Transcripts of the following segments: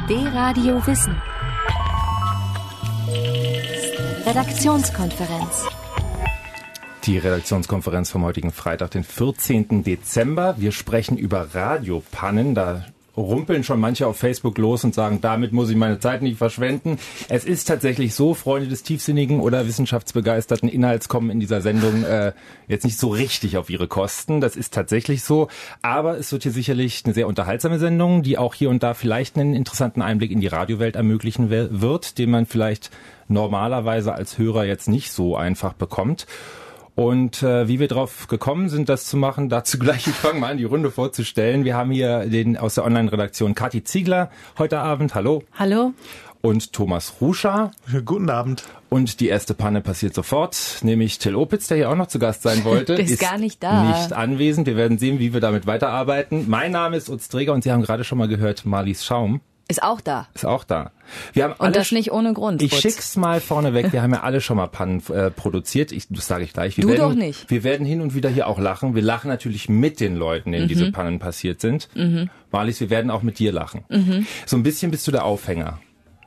D-Radio Wissen. Redaktionskonferenz. Die Redaktionskonferenz vom heutigen Freitag, den 14. Dezember. Wir sprechen über Radiopannen. Da rumpeln schon manche auf Facebook los und sagen, damit muss ich meine Zeit nicht verschwenden. Es ist tatsächlich so, Freunde des tiefsinnigen oder wissenschaftsbegeisterten Inhalts kommen in dieser Sendung jetzt nicht so richtig auf ihre Kosten. Das ist tatsächlich so. Aber es wird hier sicherlich eine sehr unterhaltsame Sendung, die auch hier und da vielleicht einen interessanten Einblick in die Radiowelt ermöglichen wird, den man vielleicht normalerweise als Hörer jetzt nicht so einfach bekommt. Und wie wir drauf gekommen sind, das zu machen, dazu gleich, ich fange mal an, die Runde vorzustellen. Wir haben hier den aus der Online-Redaktion Kathi Ziegler heute Abend. Hallo. Hallo. Und Thomas Ruscha. Guten Abend. Und die erste Panne passiert sofort, nämlich Till Opitz, der hier auch noch zu Gast sein wollte. ist gar nicht da. Nicht anwesend. Wir werden sehen, wie wir damit weiterarbeiten. Mein Name ist Utz Dreger und Sie haben gerade schon mal gehört, Marlies Schaum. Ist auch da. Ist auch da. Wir haben und das nicht ohne Grund. Ich schick's mal vorneweg. Wir haben ja alle schon mal Pannen produziert. Das sage ich gleich. Doch nicht. Wir werden hin und wieder hier auch lachen. Wir lachen natürlich mit den Leuten, denen diese Pannen passiert sind. Marlies, wir werden auch mit dir lachen. So ein bisschen bist du der Aufhänger.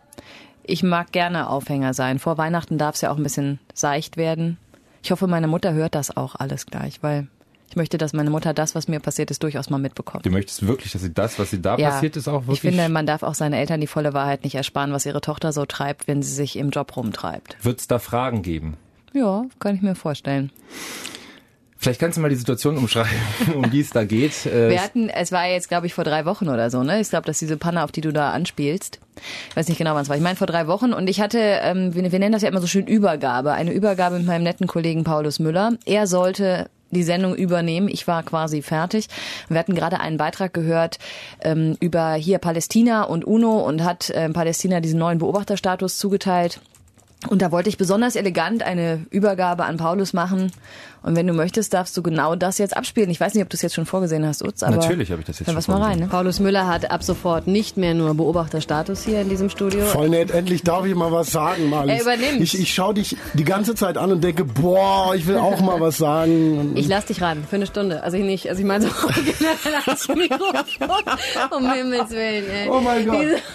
Ich mag gerne Aufhänger sein. Vor Weihnachten darf es ja auch ein bisschen seicht werden. Ich hoffe, meine Mutter hört das auch alles gleich, weil ich möchte, dass meine Mutter das, was mir passiert ist, durchaus mal mitbekommt. Du möchtest wirklich, dass sie das, was sie da passiert ist, auch wirklich... Ich finde, man darf auch seinen Eltern die volle Wahrheit nicht ersparen, was ihre Tochter so treibt, wenn sie sich im Job rumtreibt. Wird es da Fragen geben? Ja, kann ich mir vorstellen. Vielleicht kannst du mal die Situation umschreiben, um die es da geht. Es war jetzt, glaube ich, vor 3 Wochen oder so, ne? Ich glaube, dass diese Panne, auf die du da anspielst, ich weiß nicht genau, wann es war. Ich meine, vor 3 Wochen. Und ich hatte, wir nennen das ja immer so schön Übergabe. Eine Übergabe mit meinem netten Kollegen Paulus Müller. Er sollte die Sendung übernehmen. Ich war quasi fertig. Wir hatten gerade einen Beitrag gehört über hier Palästina und UNO und hat Palästina diesen neuen Beobachterstatus zugeteilt. Und da wollte ich besonders elegant eine Übergabe an Paulus machen. Und wenn du möchtest, darfst du genau das jetzt abspielen. Ich weiß nicht, ob du es jetzt schon vorgesehen hast, Utz, aber natürlich habe ich das jetzt schon vorgesehen. Mal rein, ne? Paulus Müller hat ab sofort nicht mehr nur Beobachterstatus hier in diesem Studio. Voll nett, endlich darf ich mal was sagen, Marlies. Er übernimmt. Ich schaue dich die ganze Zeit an und denke, boah, ich will auch mal was sagen. Ich lass dich ran, für eine Stunde. Also ich meine so original ans Mikrofon. Um Himmels Willen, ey. Oh mein Gott. Ist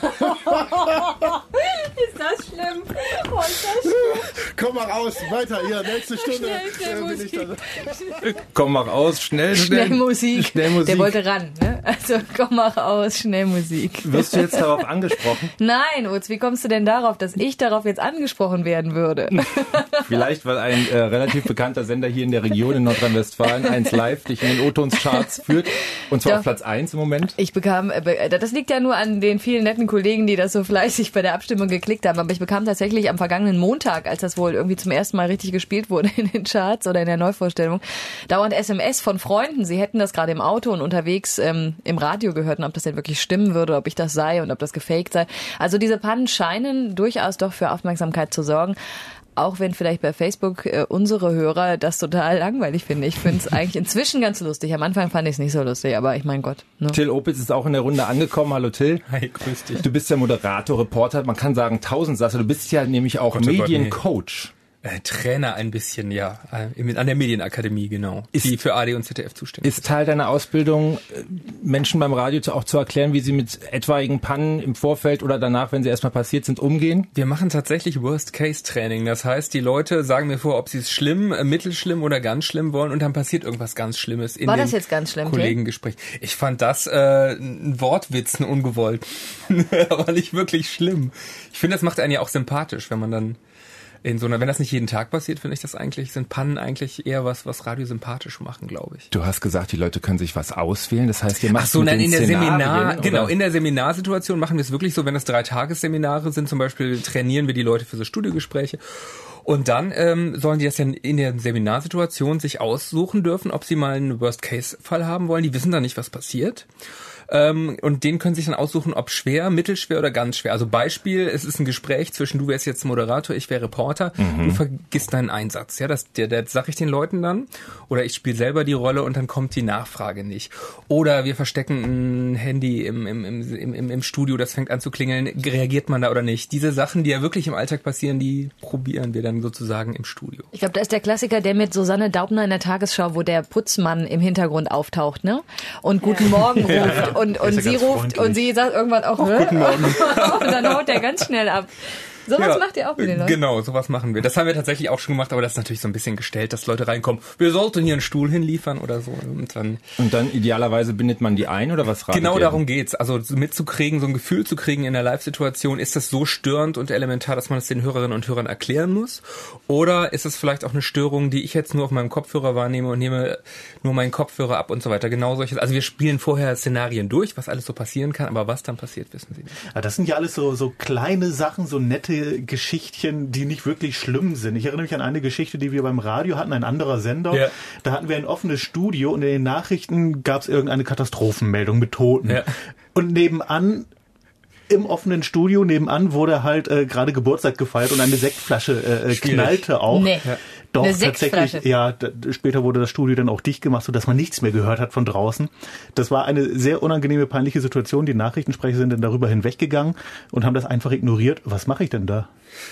das schlimm? Oh, ist das schlimm? Komm mal raus, weiter hier, nächste Stunde. Komm, mach aus, schnell Musik. Der wollte ran, ne? Also komm, mach aus, schnell Musik. Wirst du jetzt darauf angesprochen? Nein, Utz, wie kommst du denn darauf, dass ich darauf jetzt angesprochen werden würde? Vielleicht, weil ein relativ bekannter Sender hier in der Region in Nordrhein-Westfalen 1 Live dich in den O-Tons-Charts führt. Und zwar auf Platz 1 im Moment. Ich bekam, das liegt ja nur an den vielen netten Kollegen, die das so fleißig bei der Abstimmung geklickt haben. Aber ich bekam tatsächlich am vergangenen Montag, als das wohl irgendwie zum ersten Mal richtig gespielt wurde in den Charts oder in der Neuvorstellung, dauernd SMS von Freunden. Sie hätten das gerade im Auto und unterwegs im Radio gehört und ob das denn wirklich stimmen würde, ob ich das sei und ob das gefaked sei. Also diese Pannen scheinen durchaus doch für Aufmerksamkeit zu sorgen. Auch wenn vielleicht bei Facebook unsere Hörer das total langweilig finden. Ich finde es eigentlich inzwischen ganz lustig. Am Anfang fand ich es nicht so lustig, aber ich mein Gott. Ne? Till Opitz ist auch in der Runde angekommen. Hallo Till. Hi, grüß dich. Du bist ja Moderator, Reporter, man kann sagen Tausendsasser. Du bist ja nämlich auch Mediencoach. Trainer ein bisschen, ja. An der Medienakademie, genau. Die für ARD und ZDF zuständig ist. Teil deiner Ausbildung, Menschen beim Radio auch zu erklären, wie sie mit etwaigen Pannen im Vorfeld oder danach, wenn sie erstmal passiert sind, umgehen? Wir machen tatsächlich Worst-Case-Training. Das heißt, die Leute sagen mir vor, ob sie es schlimm, mittelschlimm oder ganz schlimm wollen und dann passiert irgendwas ganz Schlimmes in dem Kollegengespräch. Ich fand das ein Wortwitz, ein ungewollt. Aber nicht wirklich schlimm. Ich finde, das macht einen ja auch sympathisch, wenn man dann wenn das nicht jeden Tag passiert, finde ich das eigentlich, sind Pannen eigentlich eher was Radio sympathisch machen, glaube ich. Du hast gesagt, die Leute können sich was auswählen, das heißt, ihr macht in der Seminarsituation machen wir es wirklich so, wenn es 3-Tages-Seminare sind, zum Beispiel trainieren wir die Leute für so Studiogespräche. Und dann sollen die das ja in der Seminarsituation sich aussuchen dürfen, ob sie mal einen Worst-Case-Fall haben wollen. Die wissen dann nicht, was passiert. Und den können sich dann aussuchen, ob schwer, mittelschwer oder ganz schwer. Also Beispiel, es ist ein Gespräch zwischen, du wärst jetzt Moderator, ich wäre Reporter, du vergisst deinen Einsatz. Ja, das sag ich den Leuten dann. Oder ich spiele selber die Rolle und dann kommt die Nachfrage nicht. Oder wir verstecken ein Handy im Studio, das fängt an zu klingeln, reagiert man da oder nicht? Diese Sachen, die ja wirklich im Alltag passieren, die probieren wir dann sozusagen im Studio. Ich glaube, da ist der Klassiker, der mit Susanne Daubner in der Tagesschau, wo der Putzmann im Hintergrund auftaucht, ne? Und Guten Morgen ruft. und sie ruft und sie sagt irgendwann auch, Guten Morgen. und dann haut der ganz schnell ab. Sowas macht ihr auch mit den Leuten? Genau, sowas machen wir. Das haben wir tatsächlich auch schon gemacht, aber das ist natürlich so ein bisschen gestellt, dass Leute reinkommen. Wir sollten hier einen Stuhl hinliefern oder so. Und dann idealerweise bindet man die ein oder was ratet genau ihr? darum geht's. Also mitzukriegen, so ein Gefühl zu kriegen in der Live-Situation, ist das so störend und elementar, dass man es den Hörerinnen und Hörern erklären muss? Oder ist es vielleicht auch eine Störung, die ich jetzt nur auf meinem Kopfhörer wahrnehme und nehme nur meinen Kopfhörer ab und so weiter? Genau solches. Also wir spielen vorher Szenarien durch, was alles so passieren kann, aber was dann passiert, wissen Sie nicht. Ja, das sind ja alles so kleine Sachen, so nette Geschichtchen, die nicht wirklich schlimm sind. Ich erinnere mich an eine Geschichte, die wir beim Radio hatten, ein anderer Sender. Ja. Da hatten wir ein offenes Studio und in den Nachrichten gab es irgendeine Katastrophenmeldung mit Toten. Ja. Und nebenan, im offenen Studio nebenan, wurde halt gerade Geburtstag gefeiert und eine Sektflasche knallte auch. Nee. Ja. Doch, tatsächlich, ja, später wurde das Studio dann auch dicht gemacht, sodass man nichts mehr gehört hat von draußen. Das war eine sehr unangenehme, peinliche Situation. Die Nachrichtensprecher sind dann darüber hinweggegangen und haben das einfach ignoriert. Was mache ich denn da?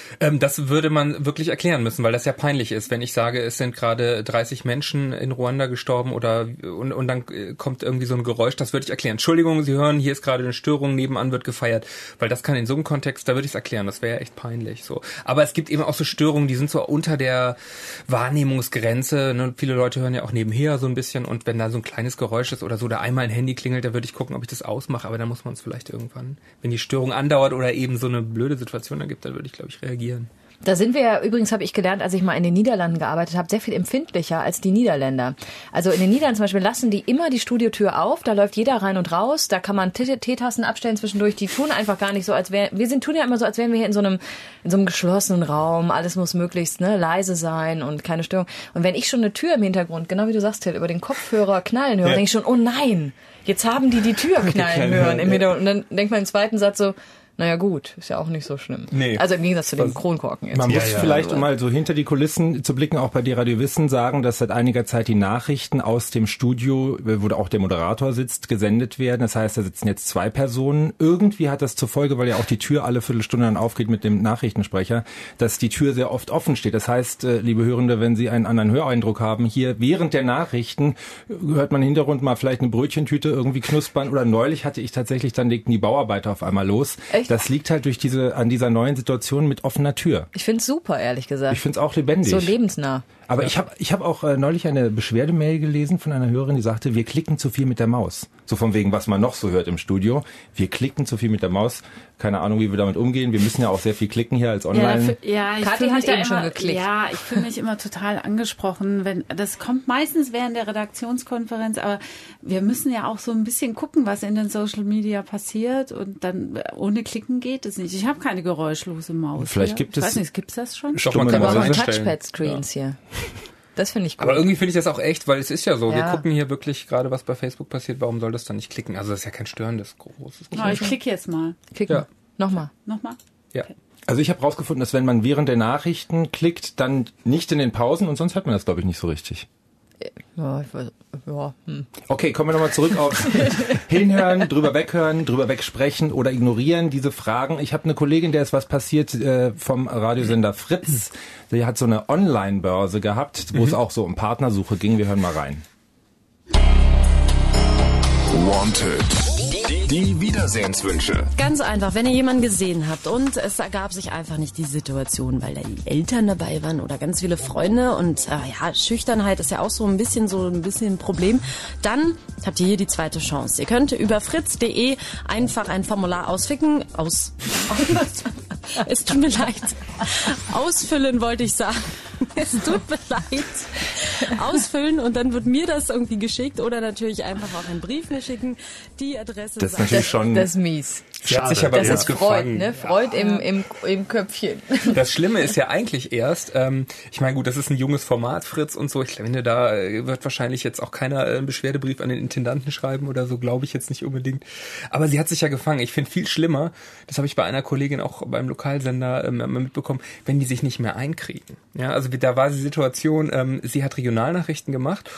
Das würde man wirklich erklären müssen, weil das ja peinlich ist, wenn ich sage, es sind gerade 30 Menschen in Ruanda gestorben und dann kommt irgendwie so ein Geräusch, das würde ich erklären. Entschuldigung, Sie hören, hier ist gerade eine Störung, nebenan wird gefeiert, weil das kann in so einem Kontext, da würde ich es erklären, das wäre ja echt peinlich. So. Aber es gibt eben auch so Störungen, die sind so unter der Wahrnehmungsgrenze, ne? Viele Leute hören ja auch nebenher so ein bisschen und wenn da so ein kleines Geräusch ist oder so, da einmal ein Handy klingelt, da würde ich gucken, ob ich das ausmache, aber dann muss man es vielleicht irgendwann, wenn die Störung andauert oder eben so eine blöde Situation ergibt, dann würde ich, glaube ich, reagieren. Da sind wir ja, übrigens habe ich gelernt, als ich mal in den Niederlanden gearbeitet habe, sehr viel empfindlicher als die Niederländer. Also in den Niederlanden zum Beispiel lassen die immer die Studiotür auf, da läuft jeder rein und raus, da kann man Teetassen abstellen zwischendurch, die tun einfach gar nicht so, als wären, tun ja immer so, als wären wir hier in so einem geschlossenen Raum, alles muss möglichst leise sein und keine Störung. Und wenn ich schon eine Tür im Hintergrund, genau wie du sagst, Till, über den Kopfhörer knallen höre, denke ich schon, oh nein, jetzt haben die Tür knallen hören im Hintergrund. Und dann denkt man im zweiten Satz so, naja gut, ist ja auch nicht so schlimm. Nee. Also im Gegensatz zu den Kronkorken jetzt. Man muss vielleicht, um mal so hinter die Kulissen zu blicken, auch bei dir Radio Wissen sagen, dass seit einiger Zeit die Nachrichten aus dem Studio, wo auch der Moderator sitzt, gesendet werden. Das heißt, da sitzen jetzt 2 Personen. Irgendwie hat das zur Folge, weil ja auch die Tür alle Viertelstunde dann aufgeht mit dem Nachrichtensprecher, dass die Tür sehr oft offen steht. Das heißt, liebe Hörende, wenn Sie einen anderen Höreindruck haben, hier während der Nachrichten hört man im Hintergrund mal vielleicht eine Brötchentüte irgendwie knuspern. Oder neulich hatte ich tatsächlich, dann legten die Bauarbeiter auf einmal los. Echt? Das liegt halt an dieser neuen Situation mit offener Tür. Ich find's super, ehrlich gesagt. Ich find's auch lebendig. So lebensnah. Aber ich hab auch neulich eine Beschwerdemail gelesen von einer Hörerin, die sagte, wir klicken zu viel mit der Maus. So von wegen, was man noch so hört im Studio. Wir klicken zu viel mit der Maus. Keine Ahnung, wie wir damit umgehen. Wir müssen ja auch sehr viel klicken hier als Online. Kathi hat eben schon geklickt. Ja, ich fühle mich immer total angesprochen. Das kommt meistens während der Redaktionskonferenz, aber wir müssen ja auch so ein bisschen gucken, was in den Social Media passiert und dann ohne Klicken geht es nicht. Ich habe keine geräuschlose Maus. Vielleicht gibt es... Ich weiß nicht, gibt's das schon? Doch, man kann auch Touchpad-Screens hier. Das finde ich gut. Aber irgendwie finde ich das auch echt, weil es ist ja so, wir gucken hier wirklich gerade, was bei Facebook passiert, warum soll das dann nicht klicken? Also das ist ja kein störendes großes. Ich klicke jetzt mal. Klicken. Nochmal. Ja. Okay. Also ich habe rausgefunden, dass wenn man während der Nachrichten klickt, dann nicht in den Pausen und sonst hört man das, glaube ich, nicht so richtig. Ja, ich weiß, Okay, kommen wir nochmal zurück auf hinhören, drüber wegsprechen oder ignorieren, diese Fragen. Ich habe eine Kollegin, der ist was passiert vom Radiosender Fritz. Die hat so eine Online-Börse gehabt, wo es auch so um Partnersuche ging. Wir hören mal rein. Wanted. Die Wiedersehenswünsche. Ganz einfach, wenn ihr jemanden gesehen habt und es ergab sich einfach nicht die Situation, weil da die Eltern dabei waren oder ganz viele Freunde und Schüchternheit ist ja auch so ein bisschen ein Problem, dann habt ihr hier die zweite Chance. Ihr könnt über fritz.de einfach ein Formular ausfüllen. Es tut mir leid. Ausfüllen wollte ich sagen. Es tut mir leid. Ausfüllen und dann wird mir das irgendwie geschickt oder natürlich einfach auch einen Brief mir schicken. Die Adresse das ist natürlich schon... Das ist mies. Hat sich aber das ist Freud, ne? Freud im Köpfchen. Das Schlimme ist ja eigentlich erst, ich meine gut, das ist ein junges Format, Fritz und so. Ich finde, da wird wahrscheinlich jetzt auch keiner einen Beschwerdebrief an den Intendanten schreiben oder so, glaube ich jetzt nicht unbedingt. Aber sie hat sich ja gefangen. Ich finde viel schlimmer, das habe ich bei einer Kollegin auch beim Lokalsender mitbekommen, wenn die sich nicht mehr einkriegen. Ja, also da war die Situation, sie hat Regionalnachrichten gemacht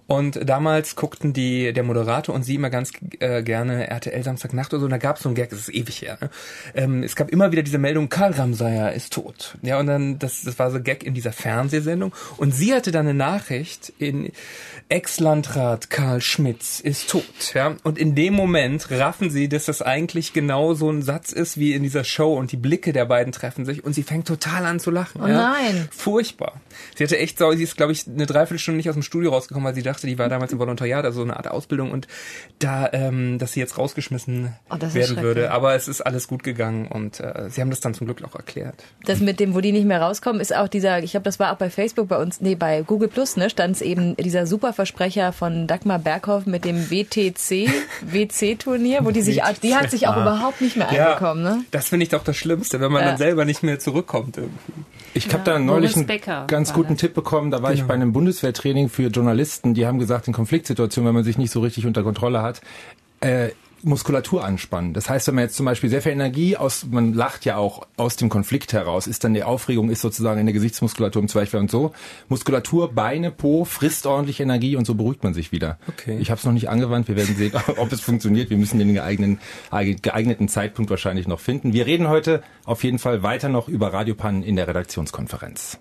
Und damals guckten der Moderator und sie immer ganz gerne RTL Samstagnacht oder so. Und da gab es so einen Gag, das ist ewig her. Ne? Es gab immer wieder diese Meldung, Karl Ramsayer ist tot. Ja, und dann, das war so ein Gag in dieser Fernsehsendung. Und sie hatte dann eine Nachricht in Ex-Landrat Karl Schmitz ist tot. Ja, und in dem Moment raffen sie, dass das eigentlich genau so ein Satz ist wie in dieser Show und die Blicke der beiden treffen sich und sie fängt total an zu lachen. Oh nein. Furchtbar. Sie hatte echt sie ist, glaube ich, eine Dreiviertelstunde nicht aus dem Studio rausgekommen, weil sie dachte, die war damals im Volontariat, also so eine Art Ausbildung und da, dass sie jetzt rausgeschmissen werden würde. Aber es ist alles gut gegangen und sie haben das dann zum Glück auch erklärt. Das mit dem, wo die nicht mehr rauskommen, ist auch dieser, ich glaube, das war auch bei Facebook bei uns, bei Google Plus, ne, stand es eben dieser Superversprecher von Dagmar Berghoff mit dem WC-Turnier, wo die hat sich auch überhaupt nicht mehr einbekommen, ne? Das finde ich doch das Schlimmste, wenn man dann selber nicht mehr zurückkommt irgendwie. Ich habe da neulich einen ganz guten Tipp bekommen, da war ich bei einem Bundeswehrtraining für Journalisten, die haben gesagt, in Konfliktsituationen, wenn man sich nicht so richtig unter Kontrolle hat, Muskulatur anspannen. Das heißt, wenn man jetzt zum Beispiel sehr viel Energie man lacht ja auch aus dem Konflikt heraus, ist dann die Aufregung ist sozusagen in der Gesichtsmuskulatur im Zweifel und so. Muskulatur, Beine, Po, frisst ordentlich Energie und so beruhigt man sich wieder. Okay. Ich habe es noch nicht angewandt, wir werden sehen, ob es funktioniert. Wir müssen den geeigneten Zeitpunkt wahrscheinlich noch finden. Wir reden heute auf jeden Fall weiter noch über Radiopannen in der Redaktionskonferenz.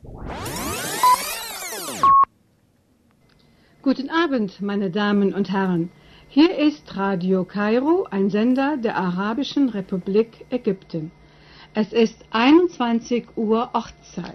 Guten Abend, meine Damen und Herren. Hier ist Radio Kairo, ein Sender der Arabischen Republik Ägypten. Es ist 21 Uhr Ortszeit.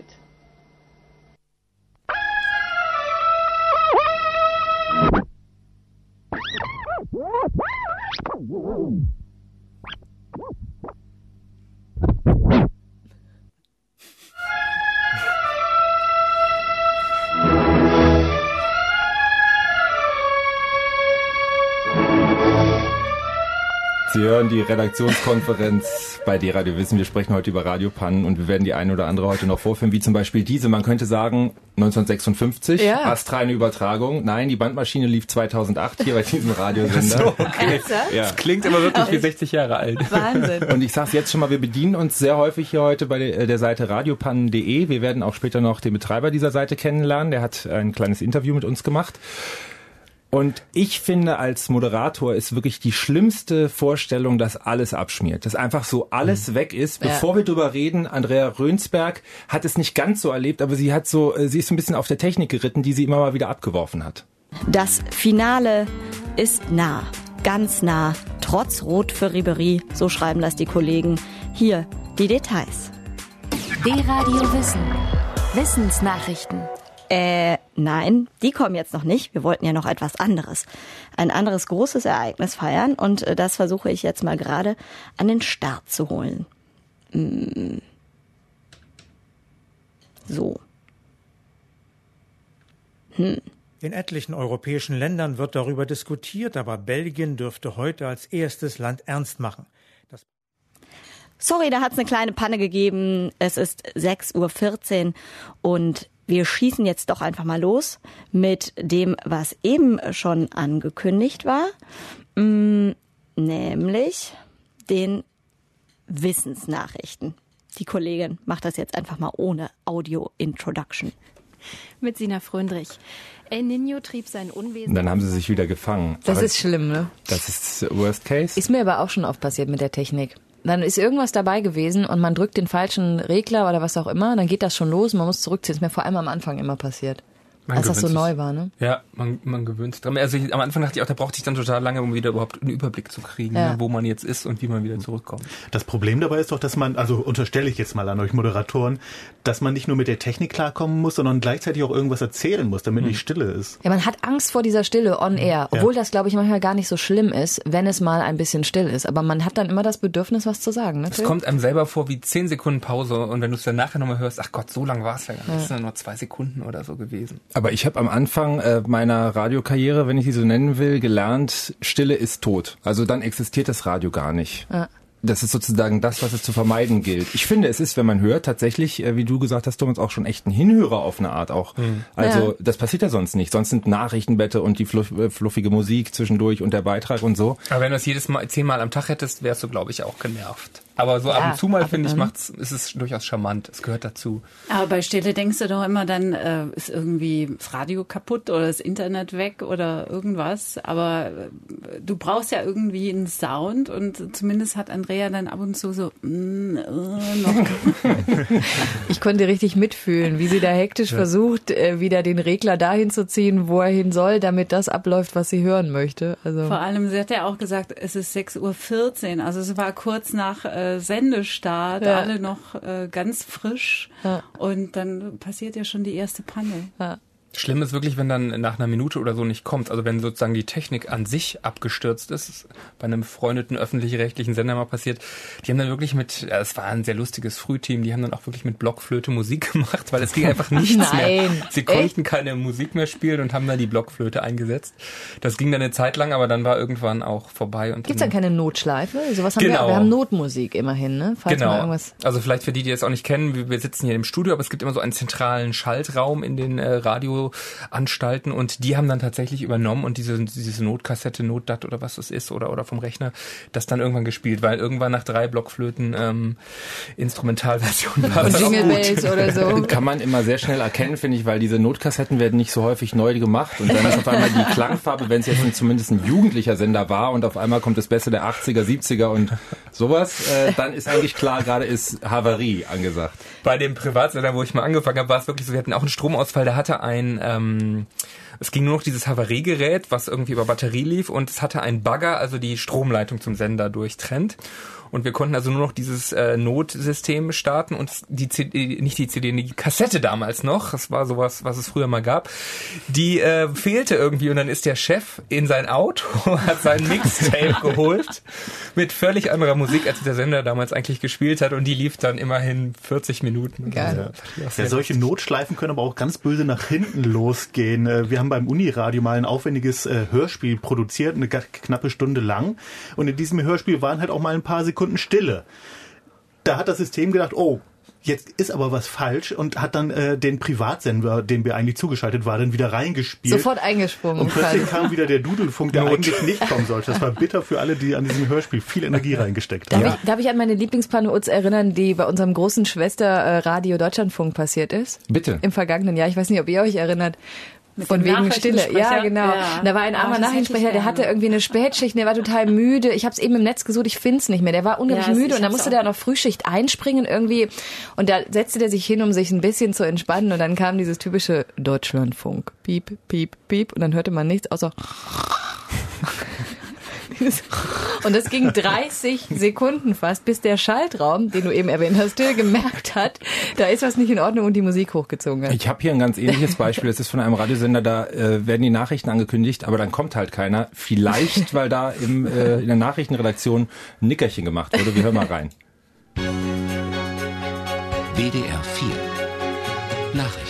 Sie hören die Redaktionskonferenz bei D-Radio Wissen. Wir sprechen heute über Radiopannen und wir werden die eine oder andere heute noch vorführen, wie zum Beispiel diese. Man könnte sagen, 1956, astrale Übertragung. Nein, die Bandmaschine lief 2008 hier bei diesem Radiosender. So, okay. Das klingt aber wirklich wie 60 Jahre alt. Wahnsinn. Und ich sage es jetzt schon mal, wir bedienen uns sehr häufig hier heute bei der Seite radiopannen.de. Wir werden auch später noch den Betreiber dieser Seite kennenlernen. Der hat ein kleines Interview mit uns gemacht. Und ich finde, als Moderator ist wirklich die schlimmste Vorstellung, dass alles abschmiert. Dass einfach so alles weg ist. Bevor wir drüber reden, Andrea Rönsberg hat es nicht ganz so erlebt, aber sie ist so ein bisschen auf der Technik geritten, die sie immer mal wieder abgeworfen hat. Das Finale ist nah, ganz nah, trotz Rot für Ribéry, so schreiben das die Kollegen. Hier die Details. D-Radio Wissen. Wissensnachrichten. Nein, die kommen jetzt noch nicht. Wir wollten ja noch etwas anderes. Ein anderes großes Ereignis feiern und das versuche ich jetzt mal gerade an den Start zu holen. So. In etlichen europäischen Ländern wird darüber diskutiert, aber Belgien dürfte heute als erstes Land ernst machen. Sorry, da hat es eine kleine Panne gegeben. Es ist 6:14 Uhr und wir schießen jetzt doch einfach mal los mit dem, was eben schon angekündigt war, nämlich den Wissensnachrichten. Die Kollegin macht das jetzt einfach mal ohne Audio-Introduction. Mit Sina Fröndrich. El Niño trieb sein Unwesen. Dann haben sie sich wieder gefangen. Das ist schlimm, ne? Das ist Worst Case. Ist mir aber auch schon oft passiert mit der Technik. Dann ist irgendwas dabei gewesen und man drückt den falschen Regler oder was auch immer, dann geht das schon los und man muss zurückziehen. Das ist mir vor allem am Anfang immer passiert. Als das so neu war, ne? Ja, man gewöhnt sich dran. Also am Anfang dachte ich auch, da brauchte ich dann total lange, um wieder überhaupt einen Überblick zu kriegen, ne, wo man jetzt ist und wie man wieder zurückkommt. Das Problem dabei ist doch, dass man, also unterstelle ich jetzt mal an euch Moderatoren, dass man nicht nur mit der Technik klarkommen muss, sondern gleichzeitig auch irgendwas erzählen muss, damit nicht Stille ist. Ja, man hat Angst vor dieser Stille on air, obwohl das, glaube ich, manchmal gar nicht so schlimm ist, wenn es mal ein bisschen still ist. Aber man hat dann immer das Bedürfnis, was zu sagen. Ne? Es kommt einem selber vor wie 10 Sekunden Pause und wenn du es dann nachher nochmal hörst, ach Gott, so lang war es ja gar nicht. Das sind nur 2 Sekunden oder so gewesen. Aber ich habe am Anfang meiner Radiokarriere, wenn ich sie so nennen will, gelernt, Stille ist tot. Also dann existiert das Radio gar nicht. Ja. das ist sozusagen das, was es zu vermeiden gilt. Ich finde, es ist, wenn man hört, tatsächlich, wie du gesagt hast, Thomas, auch schon echt ein Hinhörer auf eine Art auch. Also das passiert ja sonst nicht. Sonst sind Nachrichtenbette und die fluffige Musik zwischendurch und der Beitrag und so. Aber wenn du das jedes Mal 10-mal am Tag hättest, wärst du, glaube ich, auch genervt. Aber so ab und zu mal, finde ich, ist es durchaus charmant. Es gehört dazu. Aber bei Stille denkst du doch immer, dann ist irgendwie das Radio kaputt oder das Internet weg oder irgendwas. Aber du brauchst ja irgendwie einen Sound und zumindest hat Andrea dann ab und zu so noch. Ich konnte richtig mitfühlen, wie sie da hektisch versucht, wieder den Regler dahin zu ziehen, wo er hin soll, damit das abläuft, was sie hören möchte. Also vor allem, sie hat ja auch gesagt, es ist 6:14 Uhr. Also es war kurz nach Sendestart, alle noch ganz frisch und dann passiert ja schon die erste Panne. Ja. Schlimm ist wirklich, wenn dann nach einer Minute oder so nicht kommt. Also wenn sozusagen die Technik an sich abgestürzt ist, bei einem befreundeten öffentlich-rechtlichen Sender mal passiert, die haben dann wirklich es war ein sehr lustiges Frühteam, die haben dann auch wirklich mit Blockflöte Musik gemacht, weil es ging einfach nichts mehr. Sie konnten keine Musik mehr spielen und haben dann die Blockflöte eingesetzt. Das ging dann eine Zeit lang, aber dann war irgendwann auch vorbei. Gibt es dann keine Notschleife? Sowas haben wir haben Notmusik immerhin, ne? Falls mal irgendwas. Also vielleicht für die es auch nicht kennen, wir sitzen hier im Studio, aber es gibt immer so einen zentralen Schaltraum in den Radioanstalten und die haben dann tatsächlich übernommen und diese Notkassette, Notdat oder was das ist oder vom Rechner, das dann irgendwann gespielt, weil irgendwann nach 3 Blockflöten Instrumentalversionen war das Jingle Bells oder so. Kann man immer sehr schnell erkennen, finde ich, weil diese Notkassetten werden nicht so häufig neu gemacht und dann ist auf einmal die Klangfarbe, wenn es jetzt zumindest ein jugendlicher Sender war und auf einmal kommt das Beste der 80er, 70er und sowas, dann ist eigentlich klar, gerade ist Havarie angesagt. Bei dem Privatsender, wo ich mal angefangen habe, war es wirklich so, wir hatten auch einen Stromausfall, da hatte es ging nur noch dieses Havariegerät, was irgendwie über Batterie lief und es hatte einen Bagger, also die Stromleitung zum Sender durchtrennt. Und wir konnten also nur noch dieses Notsystem starten und die Kassette damals noch, das war sowas, was es früher mal gab, die fehlte irgendwie und dann ist der Chef in sein Auto, hat sein Mixtape geholt mit völlig anderer Musik, als der Sender damals eigentlich gespielt hat und die lief dann immerhin 40 Minuten. Geil. Ja, solche Notschleifen können aber auch ganz böse nach hinten losgehen. Wir haben beim Uniradio mal ein aufwendiges Hörspiel produziert, eine knappe Stunde lang und in diesem Hörspiel waren halt auch mal ein paar Sekunden Stille. Da hat das System gedacht, oh, jetzt ist aber was falsch und hat dann den Privatsender, dem wir eigentlich zugeschaltet waren, dann wieder reingespielt. Sofort eingesprungen. Und plötzlich kam wieder der Dudelfunk, der eigentlich nicht kommen sollte. Das war bitter für alle, die an diesem Hörspiel viel Energie reingesteckt haben. Darf ich an meine Lieblingspanne erinnern, die bei unserem großen Schwester Radio Deutschlandfunk passiert ist? Bitte. Im vergangenen Jahr. Ich weiß nicht, ob ihr euch erinnert. Von wegen Stille. Ja, genau. Ja. Da war ein armer Nachrichtensprecher, der hatte irgendwie eine Spätschicht, der war total müde. Ich habe es eben im Netz gesucht, ich find's nicht mehr. Der war unglaublich müde und dann musste der noch Frühschicht einspringen irgendwie. Und da setzte der sich hin, um sich ein bisschen zu entspannen. Und dann kam dieses typische Deutschlandfunk. Piep, piep, piep. Und dann hörte man nichts außer... Und es ging 30 Sekunden fast, bis der Schaltraum, den du eben erwähnt hast, gemerkt hat, da ist was nicht in Ordnung und die Musik hochgezogen hat. Ich habe hier ein ganz ähnliches Beispiel. Es ist von einem Radiosender, da werden die Nachrichten angekündigt, aber dann kommt halt keiner. Vielleicht, weil da in der Nachrichtenredaktion ein Nickerchen gemacht wurde. Wir hören mal rein. WDR 4 Nachrichten.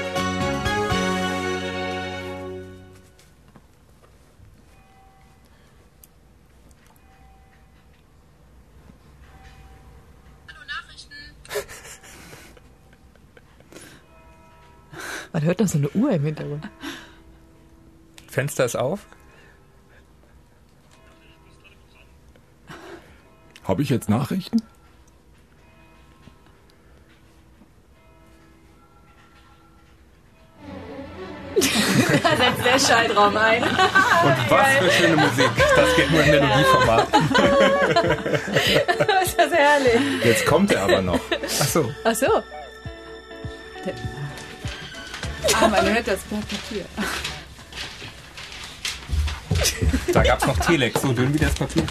Man hört noch so eine Uhr im Hintergrund. Fenster ist auf. Habe ich jetzt Nachrichten? Da setzt der Schaltraum ein. Und was für schöne Musik. Das geht nur im Melodieformat. Ist das herrlich. Jetzt kommt er aber noch. Ach so. Man hört das Blatt Papier. Da gab's noch Telex, so dünn wie das Papier.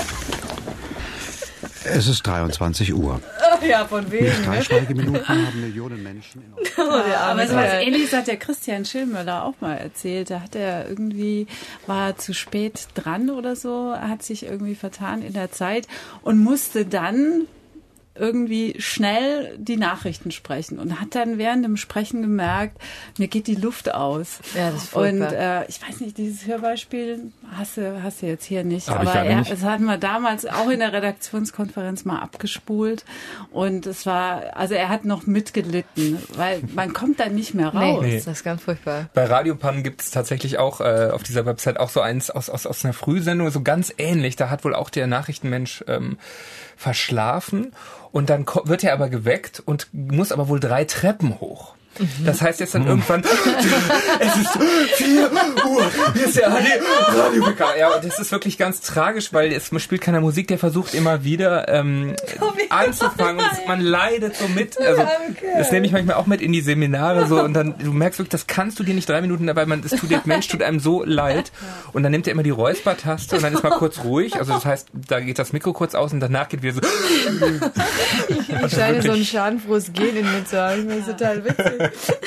Es ist 23 Uhr. Ja, von wegen. Mit 3 Schweigeminuten haben Millionen Menschen in aber so was Ähnliches hat der Christian Schillmöller auch mal erzählt. Da hat er war zu spät dran oder so, hat sich irgendwie vertan in der Zeit und musste dann irgendwie schnell die Nachrichten sprechen und hat dann während dem Sprechen gemerkt, mir geht die Luft aus. Ja, das ist furchtbar. Und ich weiß nicht, dieses Hörbeispiel hast du jetzt hier nicht, aber das hatten wir damals auch in der Redaktionskonferenz mal abgespult und es war, also er hat noch mitgelitten, weil man kommt dann nicht mehr raus. Nee, das ist ganz furchtbar. Bei Radiopannen gibt es tatsächlich auch auf dieser Website auch so eins aus einer Frühsendung, so ganz ähnlich. Da hat wohl auch der Nachrichtenmensch verschlafen und dann wird er aber geweckt und muss aber wohl 3 Treppen hoch. Das heißt jetzt dann irgendwann, es ist 4 Uhr, hier ist der Radio-Wecker. Ja, und das ist wirklich ganz tragisch, weil es spielt keine Musik, der versucht immer wieder anzufangen und man leidet so mit. Also das nehme ich manchmal auch mit in die Seminare so und dann, du merkst wirklich, das kannst du dir nicht 3 Minuten dabei, der Mensch tut einem so leid und dann nimmt er immer die Räuspertaste und dann ist mal kurz ruhig, also das heißt, da geht das Mikro kurz aus und danach geht wieder so. Ich scheine so ein schadenfrohes Gen in mir zu haben, das ist total witzig.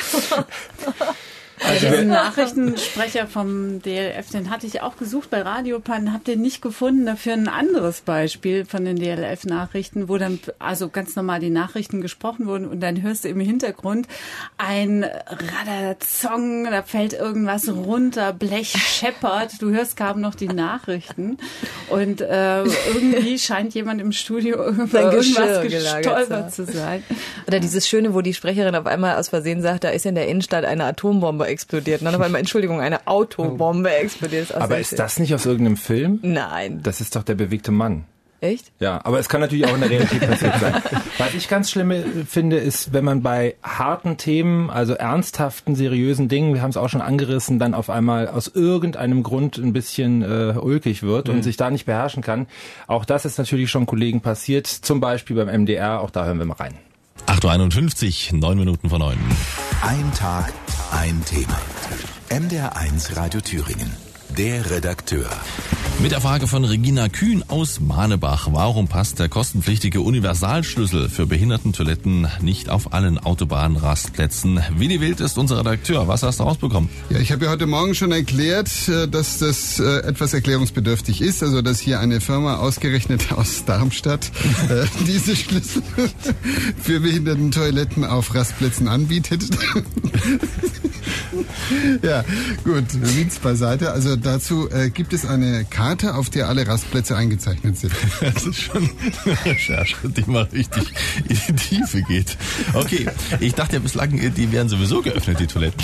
Also diesen Nachrichtensprecher vom DLF, den hatte ich auch gesucht bei Radiopan, habe den nicht gefunden. Dafür ein anderes Beispiel von den DLF-Nachrichten, wo dann also ganz normal die Nachrichten gesprochen wurden und dann hörst du im Hintergrund ein Radazong, da fällt irgendwas runter, Blech scheppert, du hörst kaum noch die Nachrichten und irgendwie scheint jemand im Studio irgendwas gestolpert zu sein. Oder dieses Schöne, wo die Sprecherin auf einmal aus Versehen sagt, da ist in der Innenstadt eine Atombombe explodiert. Und dann auf einmal, Entschuldigung, eine Autobombe explodiert. Aber ist das nicht aus irgendeinem Film? Nein. Das ist doch der bewegte Mann. Echt? Ja, aber es kann natürlich auch in der Realität passiert sein. Was ich ganz schlimm finde, ist, wenn man bei harten Themen, also ernsthaften, seriösen Dingen, wir haben es auch schon angerissen, dann auf einmal aus irgendeinem Grund ein bisschen ulkig wird und sich da nicht beherrschen kann. Auch das ist natürlich schon Kollegen passiert, zum Beispiel beim MDR, auch da hören wir mal rein. 8.51 Uhr, 9 Minuten vor 9. Ein Tag, ein Thema. MDR1 Radio Thüringen. Der Redakteur. Mit der Frage von Regina Kühn aus Mahnebach. Warum passt der kostenpflichtige Universalschlüssel für Behindertentoiletten nicht auf allen Autobahnrastplätzen? Willi Wild ist unser Redakteur. Was hast du rausbekommen? Ja, ich habe ja heute Morgen schon erklärt, dass das etwas erklärungsbedürftig ist. Also, dass hier eine Firma ausgerechnet aus Darmstadt diese Schlüssel für Behindertentoiletten auf Rastplätzen anbietet. Ja, gut, Witz beiseite. Also dazu gibt es eine Karte, auf der alle Rastplätze eingezeichnet sind. Das ist schon eine Recherche, die mal richtig in die Tiefe geht. Okay, ich dachte ja bislang, die wären sowieso geöffnet, die Toiletten.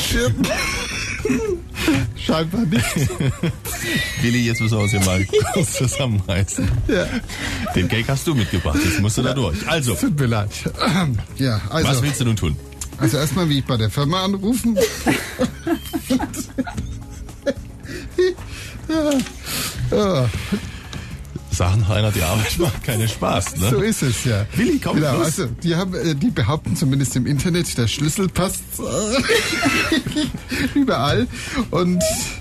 Scheinbar nicht. Willi, jetzt müssen wir uns hier mal kurz zusammenreißen. Ja. Den Gag hast du mitgebracht, jetzt musst du da durch. Also, tut mir leid. Ja, also, was willst du nun tun? Also erstmal, wie ich bei der Firma anrufen. Ja. Sagen einer, die Arbeit macht keinen Spaß, ne? So ist es, ja. Willi, komm, genau, los. Also, die behaupten zumindest im Internet, der Schlüssel passt überall und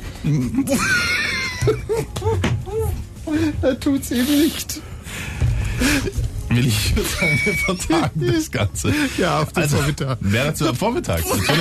er tut's eben nicht. Will ich sagen, wir vertagen das Ganze. Ja, auf den Vormittag. Wer dazu am Vormittag?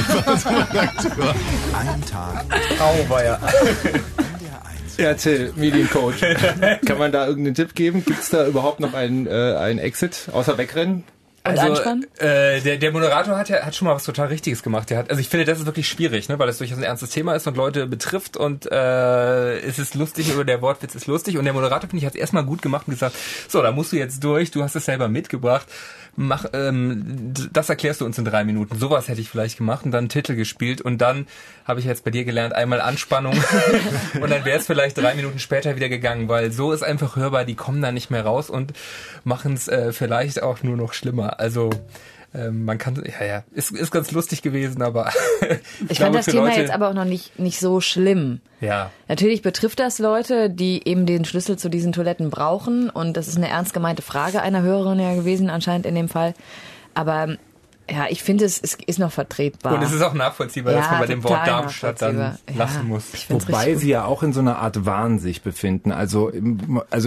Ein Tag. Auweia. Ja, Till, Mediencoach. Kann man da irgendeinen Tipp geben? Gibt es da überhaupt noch einen Exit außer Wegrennen? Also der Moderator hat schon mal was total Richtiges gemacht. Also ich finde, das ist wirklich schwierig, ne, weil es durchaus ein ernstes Thema ist und Leute betrifft und es ist lustig, oder der Wortwitz ist lustig und der Moderator, finde ich, hat es erstmal gut gemacht und gesagt, so, da musst du jetzt durch, du hast es selber mitgebracht, das erklärst du uns in 3 Minuten. Sowas hätte ich vielleicht gemacht und dann einen Titel gespielt und dann habe ich jetzt bei dir gelernt, einmal Anspannung und dann wäre es vielleicht 3 Minuten später wieder gegangen, weil so ist einfach hörbar, die kommen da nicht mehr raus und machen es vielleicht auch nur noch schlimmer. Also man kann, ist ganz lustig gewesen, aber ich fand das Thema jetzt aber auch noch nicht so schlimm. Ja. Natürlich betrifft das Leute, die eben den Schlüssel zu diesen Toiletten brauchen und das ist eine ernst gemeinte Frage einer Hörerin ja gewesen anscheinend in dem Fall. Aber ja, ich finde, es ist noch vertretbar. Und es ist auch nachvollziehbar, dass man bei dem Wort Darmstadt dann lassen muss. Wobei sie ja auch in so einer Art Wahn sich befinden. Also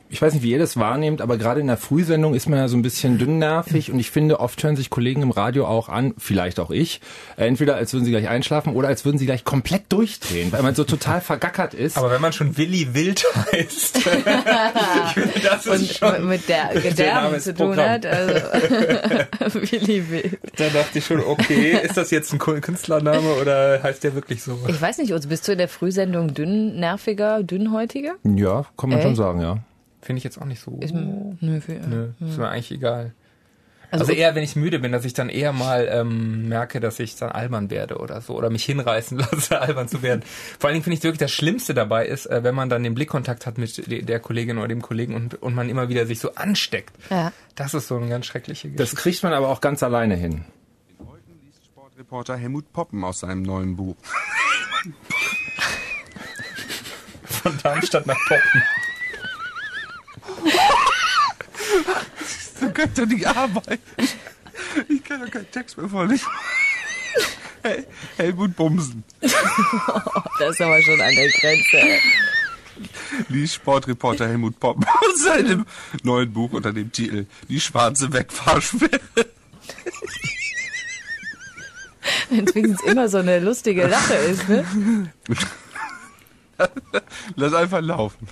ich weiß nicht, wie ihr das wahrnehmt, aber gerade in der Frühsendung ist man ja so ein bisschen dünnnervig und ich finde, oft hören sich Kollegen im Radio auch an, vielleicht auch ich, entweder als würden sie gleich einschlafen oder als würden sie gleich komplett durchdrehen, weil man so total vergackert ist. Aber wenn man schon Willi Wild heißt, ich finde, das ist schon mit der Gedärme zu tun hat, also Willi Wild. Da dachte ich schon, okay, ist das jetzt ein Künstlername oder heißt der wirklich so? Ich weiß nicht, bist du in der Frühsendung dünnnerviger, dünnhäutiger? Ja, kann man schon sagen, ja. Finde ich jetzt auch nicht so. Ist mir eigentlich egal. Also eher, wenn ich müde bin, dass ich dann eher mal merke, dass ich dann albern werde oder so. Oder mich hinreißen lasse, albern zu werden. Vor allen Dingen finde ich wirklich, das Schlimmste dabei ist, wenn man dann den Blickkontakt hat mit der Kollegin oder dem Kollegen und man immer wieder sich so ansteckt. Ja. Das ist so eine ganz schreckliche Geschichte. Das kriegt man aber auch ganz alleine hin. Heute liest Sportreporter Helmut Poppen aus seinem neuen Buch. Von Darmstadt nach Poppen. So könnt ihr nicht arbeiten. Ich kann doch keinen Text mehr vorlesen. Helmut Bumsen. Das ist aber schon an der Grenze. Liest Sportreporter Helmut Poppen aus seinem neuen Buch unter dem Titel Die schwarze Wegfahrsperre. Wenn es wenigstens immer so eine lustige Lache ist, ne? Lass einfach laufen.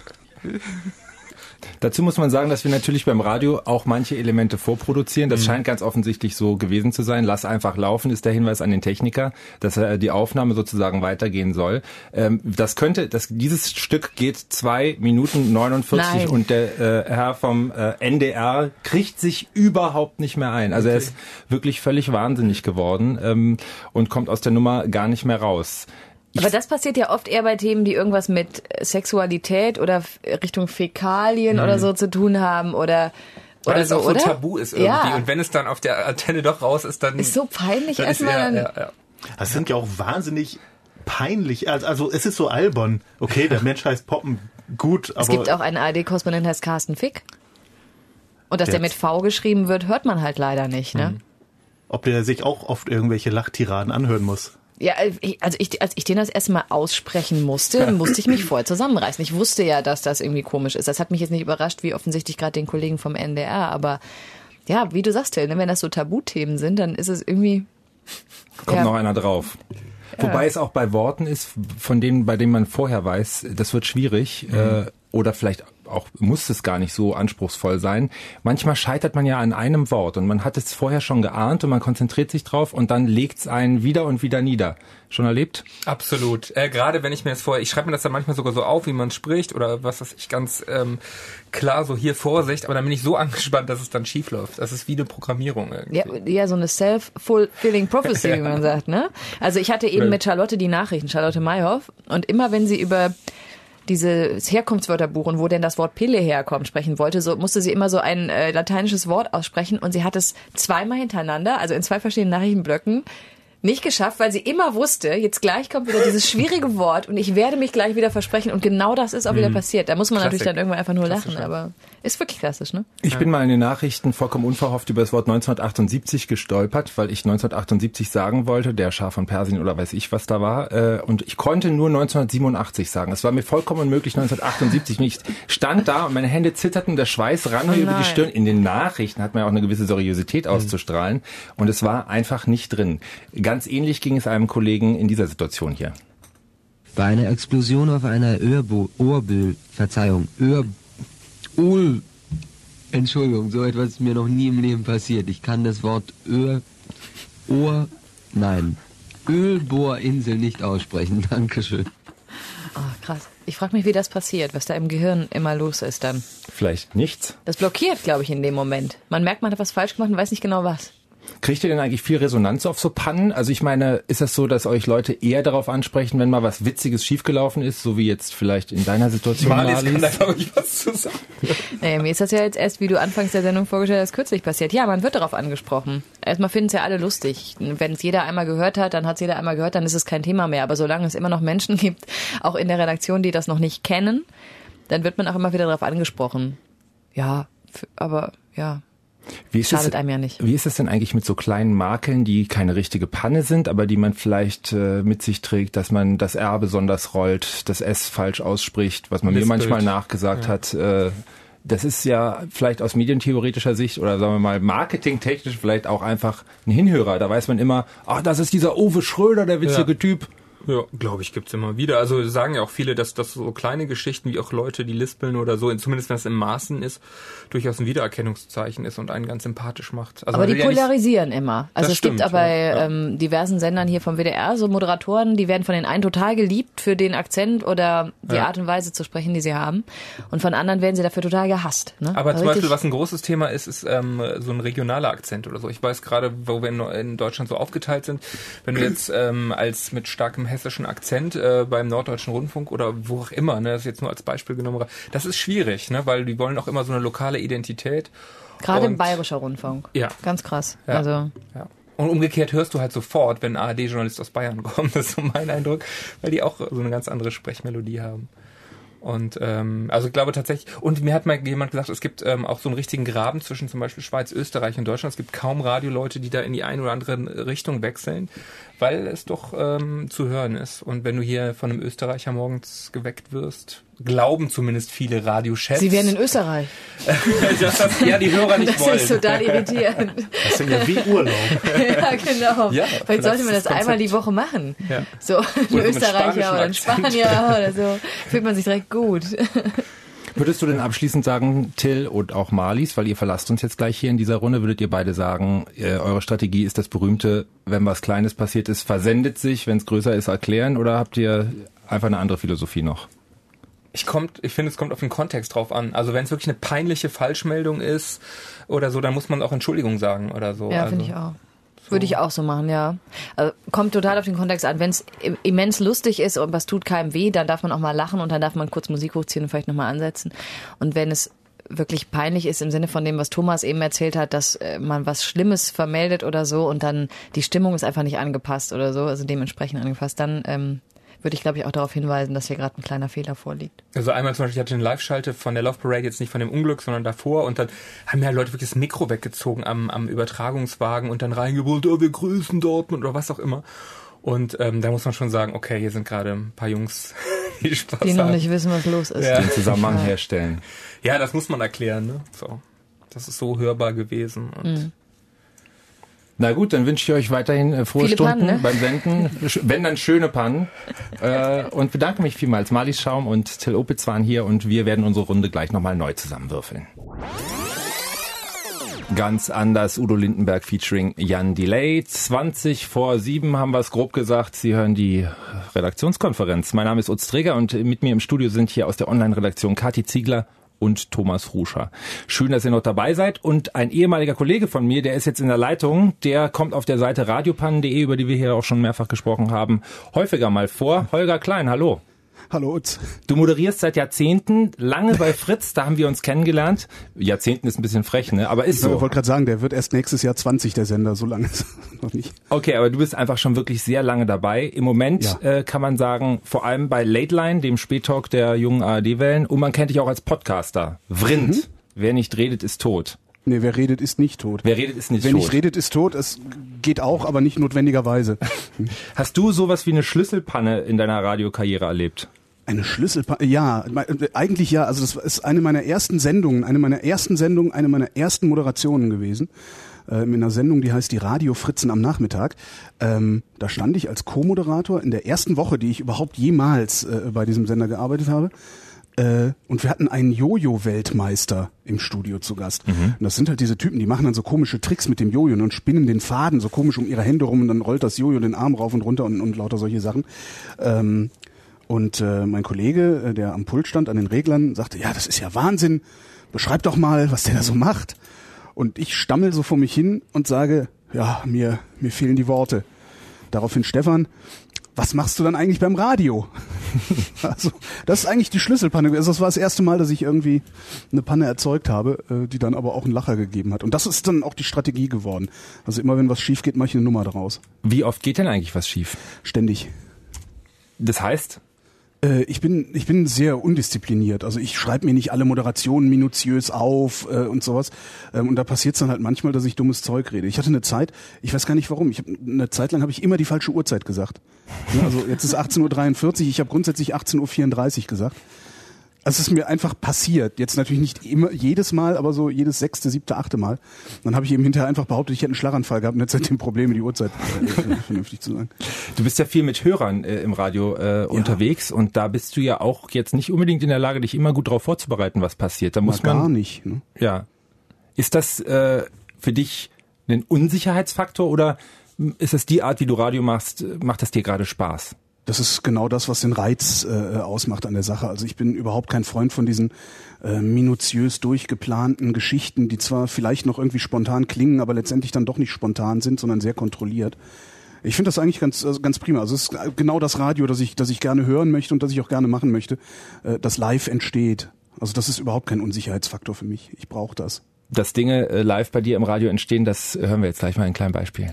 Dazu muss man sagen, dass wir natürlich beim Radio auch manche Elemente vorproduzieren. Das scheint ganz offensichtlich so gewesen zu sein. Lass einfach laufen ist der Hinweis an den Techniker, dass die Aufnahme sozusagen weitergehen soll. Dieses Stück geht 2 Minuten 49 Nein. Und der Herr vom NDR kriegt sich überhaupt nicht mehr ein. Also er ist wirklich völlig wahnsinnig geworden und kommt aus der Nummer gar nicht mehr raus. Aber das passiert ja oft eher bei Themen, die irgendwas mit Sexualität oder Richtung Fäkalien oder so zu tun haben oder Weil es so, auch so oder? tabu ist irgendwie. Ja. Und wenn es dann auf der Antenne doch raus ist, dann... Ist so peinlich erstmal. Ja. Das sind ja auch wahnsinnig peinlich. Also es ist so albern. Okay, der Mensch heißt Poppen, gut, aber... Es gibt auch einen ARD-Korrespondent, der heißt Carsten Fick. Und dass der mit V geschrieben wird, hört man halt leider nicht, ne? Ob der sich auch oft irgendwelche Lachtiraden anhören muss. Ja, als ich den das erste Mal aussprechen musste ich mich vorher zusammenreißen. Ich wusste ja, dass das irgendwie komisch ist. Das hat mich jetzt nicht überrascht, wie offensichtlich gerade den Kollegen vom NDR. Aber ja, wie du sagst, Till, wenn das so Tabuthemen sind, dann ist es irgendwie... Kommt noch einer drauf. Ja. Wobei es auch bei Worten ist, bei denen man vorher weiß, das wird schwierig. Oder vielleicht auch muss es gar nicht so anspruchsvoll sein. Manchmal scheitert man ja an einem Wort und man hat es vorher schon geahnt und man konzentriert sich drauf und dann legt es einen wieder und wieder nieder. Schon erlebt? Absolut. Gerade wenn ich mir das vorher, ich schreibe mir das dann manchmal sogar so auf, wie man spricht oder was weiß ich, ganz klar so hier Vorsicht, aber dann bin ich so angespannt, dass es dann schief läuft. Das ist wie eine Programmierung irgendwie. Ja, so eine self-fulfilling prophecy, wie man sagt, ne? Also ich hatte eben mit Charlotte die Nachrichten, Charlotte Mayhoff, und immer wenn sie über dieses Herkunftswörterbuch und wo denn das Wort Pille herkommt sprechen wollte, so musste sie immer so ein lateinisches Wort aussprechen und sie hat es 2-mal hintereinander, also in 2 verschiedenen Nachrichtenblöcken, nicht geschafft, weil sie immer wusste, jetzt gleich kommt wieder dieses schwierige Wort und ich werde mich gleich wieder versprechen und genau das ist auch wieder passiert. Da muss man natürlich dann irgendwann einfach nur lachen, aber ist wirklich klassisch, ne? Ich bin mal in den Nachrichten vollkommen unverhofft über das Wort 1978 gestolpert, weil ich 1978 sagen wollte, der Schah von Persien oder weiß ich, was da war, und ich konnte nur 1987 sagen. Es war mir vollkommen unmöglich, 1978. Ich stand da und meine Hände zitterten, der Schweiß rann mir über die Stirn. In den Nachrichten hat man ja auch eine gewisse Seriosität auszustrahlen und es war einfach nicht drin. Ganz ähnlich ging es einem Kollegen in dieser Situation hier. Bei einer Explosion auf einer Entschuldigung, so etwas ist mir noch nie im Leben passiert. Ich kann das Wort Ölbohrinsel nicht aussprechen. Dankeschön. Oh, krass. Ich frage mich, wie das passiert, was da im Gehirn immer los ist dann. Vielleicht nichts. Das blockiert, glaube ich, in dem Moment. Man merkt, man hat was falsch gemacht und weiß nicht genau was. Kriegt ihr denn eigentlich viel Resonanz auf so Pannen? Also ich meine, ist das so, dass euch Leute eher darauf ansprechen, wenn mal was Witziges schiefgelaufen ist, so wie jetzt vielleicht in deiner Situation, Marlies? Kann da, glaube ich, was zu sagen. Naja, mir ist das ja jetzt erst, wie du anfangs der Sendung vorgestellt hast, kürzlich passiert. Ja, man wird darauf angesprochen. Erstmal finden es ja alle lustig. Wenn es jeder einmal gehört hat, dann hat es jeder einmal gehört, dann ist es kein Thema mehr. Aber solange es immer noch Menschen gibt, auch in der Redaktion, die das noch nicht kennen, dann wird man auch immer wieder darauf angesprochen. Ja, aber ja... Schadet einem ja nicht. Wie ist es denn eigentlich mit so kleinen Makeln, die keine richtige Panne sind, aber die man vielleicht mit sich trägt, dass man das R besonders rollt, das S falsch ausspricht, was man mir manchmal nachgesagt hat. das ist ja vielleicht aus medientheoretischer Sicht oder sagen wir mal marketingtechnisch vielleicht auch einfach ein Hinhörer. Da weiß man immer, das ist dieser Uwe Schröder, der witzige Typ. Ja, glaube ich, gibt's immer wieder. Also sagen ja auch viele, dass so kleine Geschichten wie auch Leute, die lispeln oder so, zumindest wenn es im Maßen ist, durchaus ein Wiedererkennungszeichen ist und einen ganz sympathisch macht. Also aber die polarisieren immer. Also es gibt aber bei diversen Sendern hier vom WDR so Moderatoren, die werden von den einen total geliebt für den Akzent oder die Art und Weise zu sprechen, die sie haben. Und von anderen werden sie dafür total gehasst. Ne? Aber zum Beispiel, was ein großes Thema ist so ein regionaler Akzent oder so. Ich weiß gerade, wo wir in Deutschland so aufgeteilt sind, wenn du jetzt als mit starkem hessischen Akzent beim Norddeutschen Rundfunk oder wo auch immer, ne, das ist jetzt nur als Beispiel genommen, das ist schwierig, ne, weil die wollen auch immer so eine lokale Identität. Gerade im Bayerischer Rundfunk. Ja. Ganz krass. Ja. Also. Ja. Und umgekehrt hörst du halt sofort, wenn ein ARD-Journalist aus Bayern kommt, das ist so mein Eindruck, weil die auch so eine ganz andere Sprechmelodie haben. Und also ich glaube tatsächlich, und mir hat mal jemand gesagt, es gibt auch so einen richtigen Graben zwischen zum Beispiel Schweiz, Österreich und Deutschland. Es gibt kaum Radioleute, die da in die eine oder andere Richtung wechseln, weil es doch zu hören ist. Und wenn du hier von einem Österreicher morgens geweckt wirst, glauben zumindest viele Radiochefs. Sie wären in Österreich. dass die Hörer nicht wollen. Das ist total irritierend. Das ist ja wie Urlaub. Ja, genau. Ja, vielleicht sollte man das einmal die Woche machen. Ja. So ein Österreicher oder ein Spanier oder so. Fühlt man sich direkt gut. Würdest du denn abschließend sagen, Till und auch Marlies, weil ihr verlasst uns jetzt gleich hier in dieser Runde, würdet ihr beide sagen, eure Strategie ist das berühmte, wenn was Kleines passiert ist, versendet sich, wenn es größer ist, erklären, oder habt ihr einfach eine andere Philosophie noch? Ich finde, es kommt auf den Kontext drauf an. Also wenn es wirklich eine peinliche Falschmeldung ist oder so, dann muss man auch Entschuldigung sagen oder so. Ja, finde ich auch. Würde ich auch so machen, ja. Also, kommt total auf den Kontext an. Wenn es immens lustig ist und was tut keinem weh, dann darf man auch mal lachen und dann darf man kurz Musik hochziehen und vielleicht nochmal ansetzen. Und wenn es wirklich peinlich ist im Sinne von dem, was Thomas eben erzählt hat, dass man was Schlimmes vermeldet oder so und dann die Stimmung ist einfach nicht angepasst oder so, also dementsprechend angepasst, dann würde ich, glaube ich, auch darauf hinweisen, dass hier gerade ein kleiner Fehler vorliegt. Also einmal zum Beispiel, ich hatte eine Live-Schalte von der Love Parade, jetzt nicht von dem Unglück, sondern davor, und dann haben ja Leute wirklich das Mikro weggezogen am Übertragungswagen und dann reingebrüllt, wir grüßen Dortmund oder was auch immer. Und da muss man schon sagen, okay, hier sind gerade ein paar Jungs, die Spaß haben. Die noch nicht wissen, was los ist. Den Zusammenhang herstellen. Ja, das muss man erklären, ne? So. Das ist so hörbar gewesen. Und Na gut, dann wünsche ich euch weiterhin frohe viele Stunden Pannen, ne? beim Senden, wenn dann schöne Pannen. Und bedanke mich vielmals. Marlies Schaum und Till Opitz waren hier und wir werden unsere Runde gleich nochmal neu zusammenwürfeln. Ganz anders, Udo Lindenberg featuring Jan Delay. 6:20 haben wir es grob gesagt. Sie hören die Redaktionskonferenz. Mein Name ist Utz Träger und mit mir im Studio sind hier aus der Online-Redaktion Kathi Ziegler und Thomas Ruscher. Schön, dass ihr noch dabei seid. Und ein ehemaliger Kollege von mir, der ist jetzt in der Leitung, der kommt auf der Seite radiopannen.de, über die wir hier auch schon mehrfach gesprochen haben, häufiger mal vor. Holger Klein, hallo. Hallo Utz. Du moderierst seit Jahrzehnten, lange bei Fritz, da haben wir uns kennengelernt. Jahrzehnten ist ein bisschen frech, ne? Aber ist so. Ich wollte gerade sagen, der wird erst nächstes Jahr 20, der Sender, so lange ist noch nicht. Okay, aber du bist einfach schon wirklich sehr lange dabei. Im Moment kann man sagen, vor allem bei Late Line, dem Spättalk der jungen ARD-Wellen, und man kennt dich auch als Podcaster. Vrind, wer nicht redet, ist tot. Nee, wer redet, ist nicht tot. Wer redet, ist nicht tot. Wer nicht redet, ist tot. Es geht auch, aber nicht notwendigerweise. Hast du sowas wie eine Schlüsselpanne in deiner Radiokarriere erlebt? Eine Schlüsselpanne? Ja, eigentlich ja. Also das ist eine meiner ersten Sendungen, eine meiner ersten Moderationen gewesen. In einer Sendung, die heißt die Radio Fritzen am Nachmittag. Da stand ich als Co-Moderator in der ersten Woche, die ich überhaupt jemals bei diesem Sender gearbeitet habe. Und wir hatten einen Jojo-Weltmeister im Studio zu Gast. Und das sind halt diese Typen, die machen dann so komische Tricks mit dem Jojo und spinnen den Faden so komisch um ihre Hände rum und dann rollt das Jojo den Arm rauf und runter und lauter solche Sachen. Und mein Kollege, der am Pult stand, an den Reglern, sagte, ja, das ist ja Wahnsinn, beschreib doch mal, was der da so macht. Und ich stammel so vor mich hin und sage, ja, mir fehlen die Worte. Daraufhin Stefan, was machst du dann eigentlich beim Radio? Also, das ist eigentlich die Schlüsselpanne. Also, das war das erste Mal, dass ich irgendwie eine Panne erzeugt habe, die dann aber auch einen Lacher gegeben hat. Und das ist dann auch die Strategie geworden. Also immer, wenn was schief geht, mache ich eine Nummer daraus. Wie oft geht denn eigentlich was schief? Ständig. Das heißt? Ich bin sehr undiszipliniert. Also ich schreibe mir nicht alle Moderationen minutiös auf und sowas. Und da passiert es dann halt manchmal, dass ich dummes Zeug rede. Ich hatte eine Zeit, ich weiß gar nicht warum, eine Zeit lang habe ich immer die falsche Uhrzeit gesagt. Ja, also jetzt ist 18:43 Uhr, ich habe grundsätzlich 18:34 Uhr gesagt. Also es ist mir einfach passiert. Jetzt natürlich nicht immer jedes Mal, aber so jedes 6., 7., 8. Mal. Dann habe ich eben hinterher einfach behauptet, ich hätte einen Schlaganfall gehabt und jetzt seitdem Probleme, die Uhrzeit vernünftig zu sagen. Du bist ja viel mit Hörern im Radio unterwegs und da bist du ja auch jetzt nicht unbedingt in der Lage, dich immer gut darauf vorzubereiten, was passiert. Da muss man gar nicht. Ne? Ja. Ist das für dich ein Unsicherheitsfaktor oder ist es die Art, wie du Radio machst, macht das dir gerade Spaß? Das ist genau das, was den Reiz ausmacht an der Sache. Also ich bin überhaupt kein Freund von diesen minutiös durchgeplanten Geschichten, die zwar vielleicht noch irgendwie spontan klingen, aber letztendlich dann doch nicht spontan sind, sondern sehr kontrolliert. Ich finde das eigentlich ganz prima. Also es ist genau das Radio, das ich gerne hören möchte und das ich auch gerne machen möchte, das live entsteht. Also das ist überhaupt kein Unsicherheitsfaktor für mich. Ich brauche das. Dass Dinge live bei dir im Radio entstehen, das hören wir jetzt gleich mal in einem kleinen Beispiel.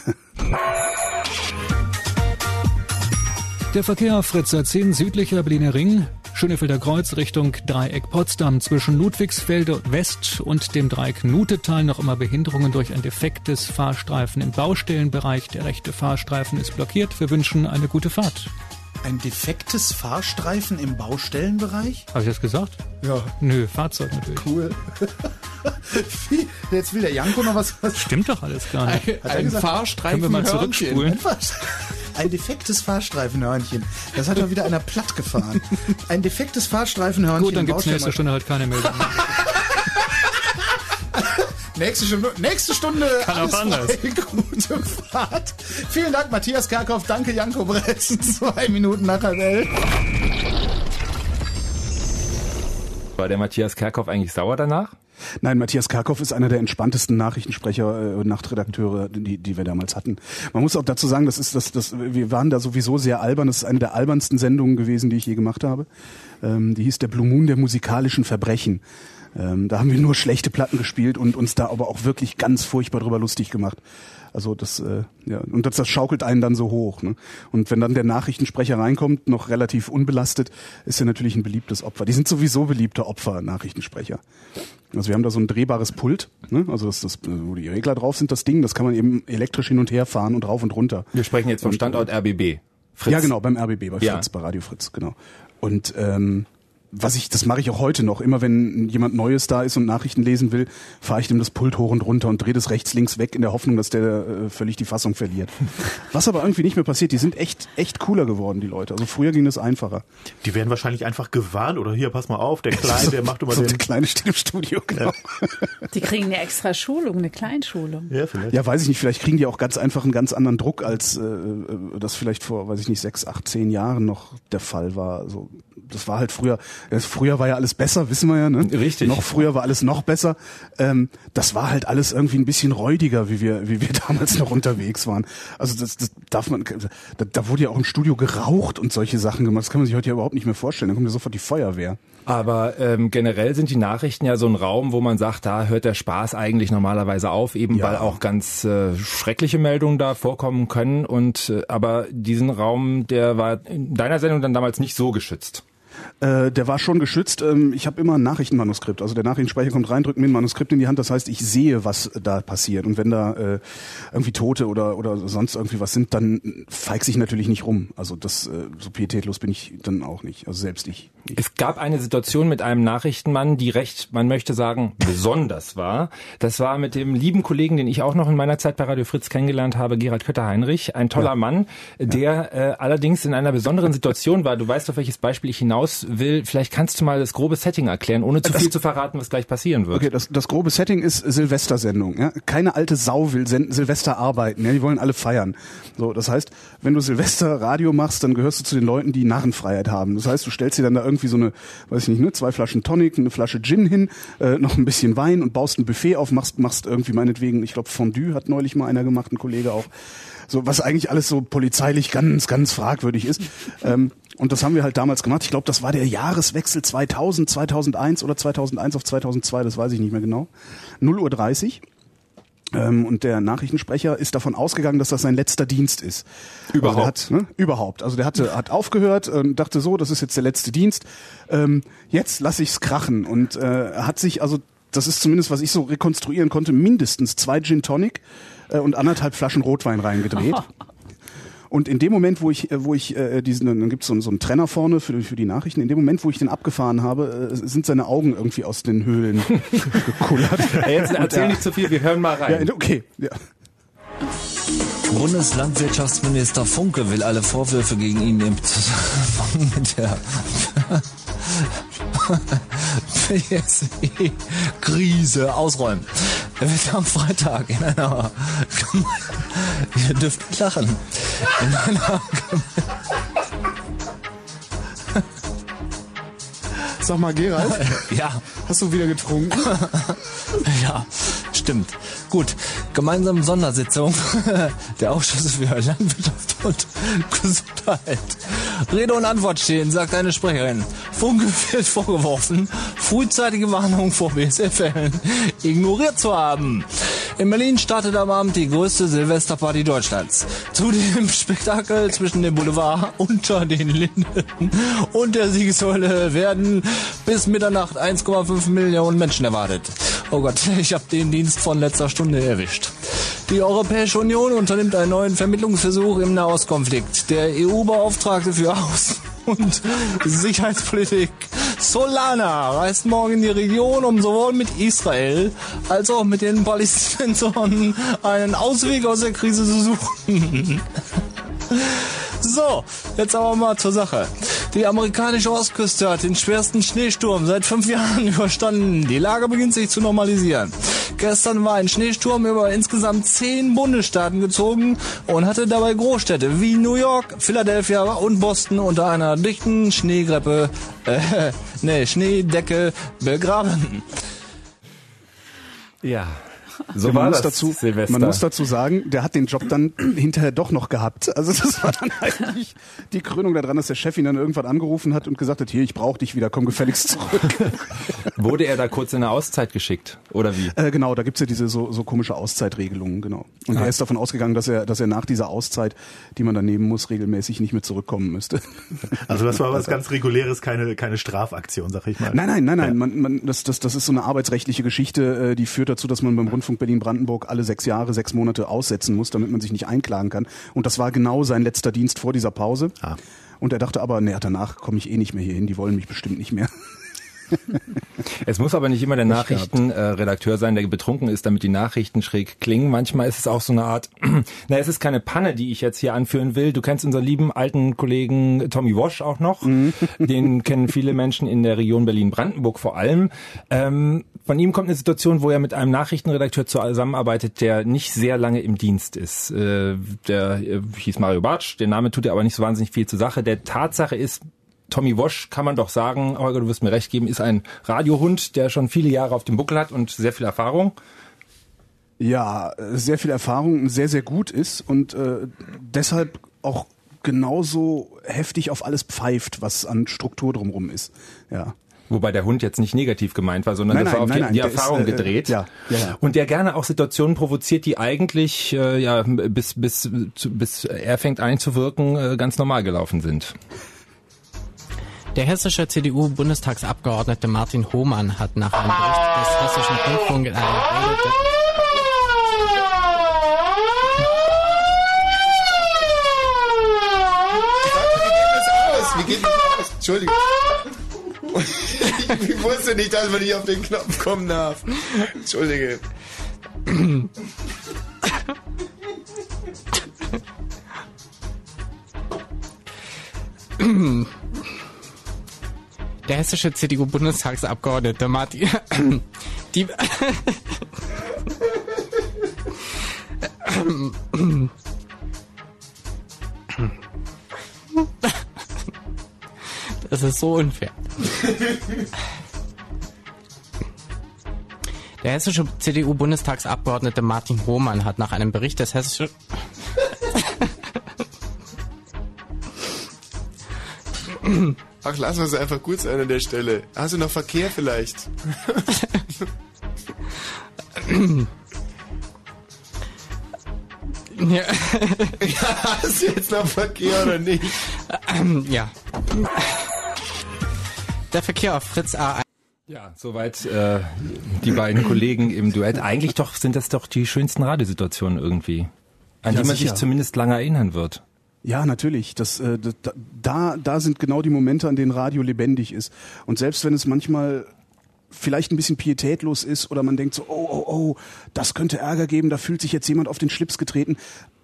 Der Verkehr Fritz A10 südlicher Berliner Ring, Schönefelder Kreuz Richtung Dreieck Potsdam zwischen Ludwigsfelde West und dem Dreieck Nutetal noch immer Behinderungen durch ein defektes Fahrstreifen im Baustellenbereich. Der rechte Fahrstreifen ist blockiert. Wir wünschen eine gute Fahrt. Ein defektes Fahrstreifen im Baustellenbereich? Habe ich das gesagt? Ja. Nö, Fahrzeug natürlich. Cool. Jetzt will der Janko noch was. Stimmt doch alles gar nicht. Ein Fahrstreifen. Können wir mal zurückspulen? Ein defektes Fahrstreifenhörnchen. Das hat doch wieder einer platt gefahren. Ein defektes Fahrstreifenhörnchen. Gut, dann gibt's nächste Stunde halt keine Meldung. Nächste Stunde. Kann auch anders. Gute Fahrt. Vielen Dank, Matthias Kerkhoff. Danke, Janko Bretzen. 2 Minuten nach der Welt. War der Matthias Kerkhoff eigentlich sauer danach? Nein, Matthias Kerkhoff ist einer der entspanntesten Nachrichtensprecher und Nachtredakteure, die wir damals hatten. Man muss auch dazu sagen, wir waren da sowieso sehr albern. Das ist eine der albernsten Sendungen gewesen, die ich je gemacht habe. Die hieß der Blue Moon der musikalischen Verbrechen. Da haben wir nur schlechte Platten gespielt und uns da aber auch wirklich ganz furchtbar drüber lustig gemacht. Also das schaukelt einen dann so hoch. Ne? Und wenn dann der Nachrichtensprecher reinkommt, noch relativ unbelastet, ist er natürlich ein beliebtes Opfer. Die sind sowieso beliebte Opfer, Nachrichtensprecher. Also wir haben da so ein drehbares Pult, ne? Also wo die Regler drauf sind, das Ding, das kann man eben elektrisch hin und her fahren und rauf und runter. Wir sprechen jetzt vom Standort RBB. Fritz. Ja, genau, beim RBB, bei Fritz, bei Radio Fritz, genau. Und das mache ich auch heute noch. Immer wenn jemand Neues da ist und Nachrichten lesen will, fahre ich dem das Pult hoch und runter und drehe das rechts, links weg in der Hoffnung, dass der völlig die Fassung verliert. Was aber irgendwie nicht mehr passiert. Die sind echt cooler geworden, die Leute. Also früher ging das einfacher. Die werden wahrscheinlich einfach gewarnt oder hier, pass mal auf, der Kleine, der macht immer der Kleine steht im Studio, genau. Ja. Die kriegen eine extra Schulung, eine Kleinschulung. Ja, vielleicht. Ja, weiß ich nicht. Vielleicht kriegen die auch ganz einfach einen ganz anderen Druck, als das vielleicht vor, 6, 8, 10 Jahren noch der Fall war. Also, das war halt früher. Früher war ja alles besser, wissen wir ja, ne? Richtig. Noch früher war alles noch besser. Das war halt alles irgendwie ein bisschen räudiger, wie wir damals noch unterwegs waren. Also das darf man. Da wurde ja auch im Studio geraucht und solche Sachen gemacht. Das kann man sich heute ja überhaupt nicht mehr vorstellen. Da kommt ja sofort die Feuerwehr. Aber generell sind die Nachrichten ja so ein Raum, wo man sagt, da hört der Spaß eigentlich normalerweise auf, eben weil auch ganz schreckliche Meldungen da vorkommen können. Aber diesen Raum, der war in deiner Sendung dann damals nicht so geschützt. Der war schon geschützt. Ich habe immer ein Nachrichtenmanuskript. Also der Nachrichtensprecher kommt rein, drückt mir ein Manuskript in die Hand. Das heißt, ich sehe, was da passiert. Und wenn da irgendwie Tote oder sonst irgendwie was sind, dann feigse ich natürlich nicht rum. Also so pietätlos bin ich dann auch nicht. Also selbst ich. Es gab eine Situation mit einem Nachrichtenmann, die recht, man möchte sagen, besonders war. Das war mit dem lieben Kollegen, den ich auch noch in meiner Zeit bei Radio Fritz kennengelernt habe, Gerhard Kötter-Heinrich. Ein toller Mann, der allerdings in einer besonderen Situation war. Du weißt, auf welches Beispiel ich hinaus will. Vielleicht kannst du mal das grobe Setting erklären, ohne zu viel zu verraten, was gleich passieren wird. Okay, das grobe Setting ist Silvestersendung. Ja? Keine alte Sau will Silvester arbeiten. Ja? Die wollen alle feiern. So, das heißt, wenn du Silvester Radio machst, dann gehörst du zu den Leuten, die Narrenfreiheit haben. Das heißt, du stellst dir dann da irgendwie so eine, 2 Flaschen Tonic, eine Flasche Gin hin, noch ein bisschen Wein und baust ein Buffet auf, machst irgendwie meinetwegen, ich glaube Fondue hat neulich mal einer gemacht, ein Kollege auch. So, was eigentlich alles so polizeilich ganz, ganz fragwürdig ist. Und das haben wir halt damals gemacht. Ich glaube, das war der Jahreswechsel 2000, 2001 oder 2001 auf 2002, das weiß ich nicht mehr genau. 0:30 Uhr. Und der Nachrichtensprecher ist davon ausgegangen, dass das sein letzter Dienst ist. Überhaupt? Also überhaupt. Also der hat aufgehört und dachte so, das ist jetzt der letzte Dienst. Jetzt lasse ich's krachen. Und hat sich, also das ist zumindest, was ich so rekonstruieren konnte, mindestens 2 Gin Tonic und 1,5 Flaschen Rotwein reingedreht. Und in dem Moment, wo ich diesen, dann gibt's so einen Trenner vorne für die Nachrichten, in dem Moment, wo ich den abgefahren habe, sind seine Augen irgendwie aus den Höhlen gekullert. Jetzt erzähl nicht zu viel, wir hören mal rein. Ja, okay, ja. Bundeslandwirtschaftsminister Funke will alle Vorwürfe gegen ihn im Zusammenhang mit der BSE-Krise ausräumen. Er wird am Freitag in einer ihr dürft nicht lachen. In einer Sag mal, Gerald. Ja. Hast du wieder getrunken? Ja, stimmt. Gut, gemeinsame Sondersitzung der Ausschüsse für Landwirtschaft und Gesundheit. Rede und Antwort stehen, sagt eine Sprecherin. Funke wird vorgeworfen, frühzeitige Warnungen vor BSE-Fällen ignoriert zu haben. In Berlin startet am Abend die größte Silvesterparty Deutschlands. Zu dem Spektakel zwischen dem Boulevard unter den Linden und der Siegessäule werden bis Mitternacht 1,5 Millionen Menschen erwartet. Oh Gott, ich habe den Dienst von letzter Stunde erwischt. Die Europäische Union unternimmt einen neuen Vermittlungsversuch im Nahostkonflikt. Der EU-Beauftragte für Außen- und Sicherheitspolitik Solana reist morgen in die Region, um sowohl mit Israel als auch mit den Palästinensern einen Ausweg aus der Krise zu suchen. So, jetzt aber mal zur Sache. Die amerikanische Ostküste hat den schwersten Schneesturm seit 5 Jahren überstanden. Die Lage beginnt sich zu normalisieren. Gestern war ein Schneesturm über insgesamt 10 Bundesstaaten gezogen und hatte dabei Großstädte wie New York, Philadelphia und Boston unter einer dichten Schneedecke begraben. Ja. So war das Silvester. Man muss dazu sagen, der hat den Job dann hinterher doch noch gehabt. Also das war dann eigentlich die Krönung daran, dass der Chef ihn dann irgendwann angerufen hat und gesagt hat, hier, ich brauche dich wieder, komm gefälligst zurück. Wurde er da kurz in eine Auszeit geschickt, oder wie? Genau, da gibt's ja diese so komische Auszeitregelungen, genau. Und er ist davon ausgegangen, dass er nach dieser Auszeit, die man dann nehmen muss, regelmäßig nicht mehr zurückkommen müsste. Also das war was ganz Reguläres, keine Strafaktion, sag ich mal. Nein. Das ist so eine arbeitsrechtliche Geschichte, die führt dazu, dass man beim Rundfunk Berlin-Brandenburg alle 6 Jahre, 6 Monate aussetzen muss, damit man sich nicht einklagen kann. Und das war genau sein letzter Dienst vor dieser Pause. Und er dachte aber, danach komme ich eh nicht mehr hier hin, die wollen mich bestimmt nicht mehr. Es muss aber nicht immer der Nachrichtenredakteur sein, der betrunken ist, damit die Nachrichten schräg klingen. Manchmal ist es auch so eine Art, es ist keine Panne, die ich jetzt hier anführen will. Du kennst unseren lieben alten Kollegen Tommy Walsh auch noch. Den kennen viele Menschen in der Region Berlin-Brandenburg vor allem. Von ihm kommt eine Situation, wo er mit einem Nachrichtenredakteur zusammenarbeitet, der nicht sehr lange im Dienst ist. Der hieß Mario Bartsch, der Name tut ja aber nicht so wahnsinnig viel zur Sache. Der Tatsache ist, Tommy Walsh, kann man doch sagen, Holger, du wirst mir recht geben, ist ein Radiohund, der schon viele Jahre auf dem Buckel hat und sehr viel Erfahrung. Ja, sehr viel Erfahrung, sehr, sehr gut ist und deshalb auch genauso heftig auf alles pfeift, was an Struktur drumherum ist. Ja. Wobei der Hund jetzt nicht negativ gemeint war, sondern das war auf die Erfahrung gedreht. Ja. Und der gerne auch Situationen provoziert, die eigentlich bis er fängt einzuwirken, ganz normal gelaufen sind. Der hessische CDU-Bundestagsabgeordnete Martin Hohmann hat nach einem Bericht des Hessischen Rundfunks in einer Rede... Wie geht das aus? Entschuldigung. Ich wusste nicht, dass man nicht auf den Knopf kommen darf. Entschuldige. Der hessische CDU-Bundestagsabgeordnete Martin... Das ist so unfair. Der hessische CDU-Bundestagsabgeordnete Martin Hohmann hat nach einem Bericht des hessischen... Ach, lass uns einfach gut sein an der Stelle. Hast du noch Verkehr vielleicht? Ja. Hast du jetzt noch Verkehr oder nicht? Ja. Der Verkehr auf Fritz A. Ja, soweit die beiden Kollegen im Duett. Eigentlich sind das doch die schönsten Radiosituationen irgendwie, an die man sich zumindest lange erinnern wird. Ja, natürlich. Da sind genau die Momente, an denen Radio lebendig ist. Und selbst wenn es manchmal vielleicht ein bisschen pietätlos ist oder man denkt so, oh, das könnte Ärger geben, da fühlt sich jetzt jemand auf den Schlips getreten.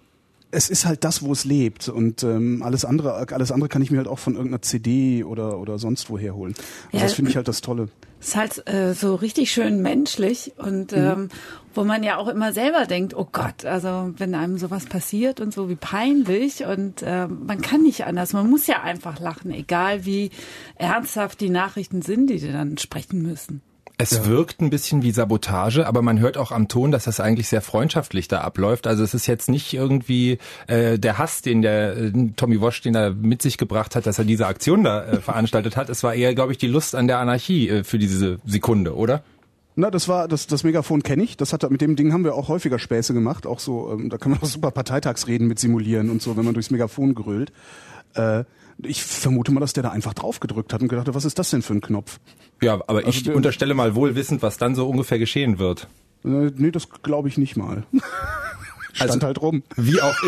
Es ist halt das, wo es lebt, und alles andere kann ich mir halt auch von irgendeiner CD oder sonst woher holen. Also das finde ich halt das Tolle. Es ist halt so richtig schön menschlich und wo man ja auch immer selber denkt, oh Gott, also wenn einem sowas passiert und so, wie peinlich, und man kann nicht anders, man muss ja einfach lachen, egal wie ernsthaft die Nachrichten sind, die dann sprechen müssen. Es wirkt ein bisschen wie Sabotage, aber man hört auch am Ton, dass das eigentlich sehr freundschaftlich da abläuft. Also es ist jetzt nicht irgendwie der Hass, den der Tommy Walsh, den er mit sich gebracht hat, dass er diese Aktion da veranstaltet hat. Es war eher, glaube ich, die Lust an der Anarchie für diese Sekunde, oder? Na, das Megafon kenne ich. Mit dem Ding haben wir auch häufiger Späße gemacht. Auch so, da kann man auch super Parteitagsreden mit simulieren und so, wenn man durchs Megafon grölt. Ich vermute mal, dass der da einfach drauf gedrückt hat und gedacht hat, was ist das denn für ein Knopf? Ja, aber also ich unterstelle mal wohl wissend, was dann so ungefähr geschehen wird. Nee, das glaube ich nicht mal. Stand halt rum. Wie auch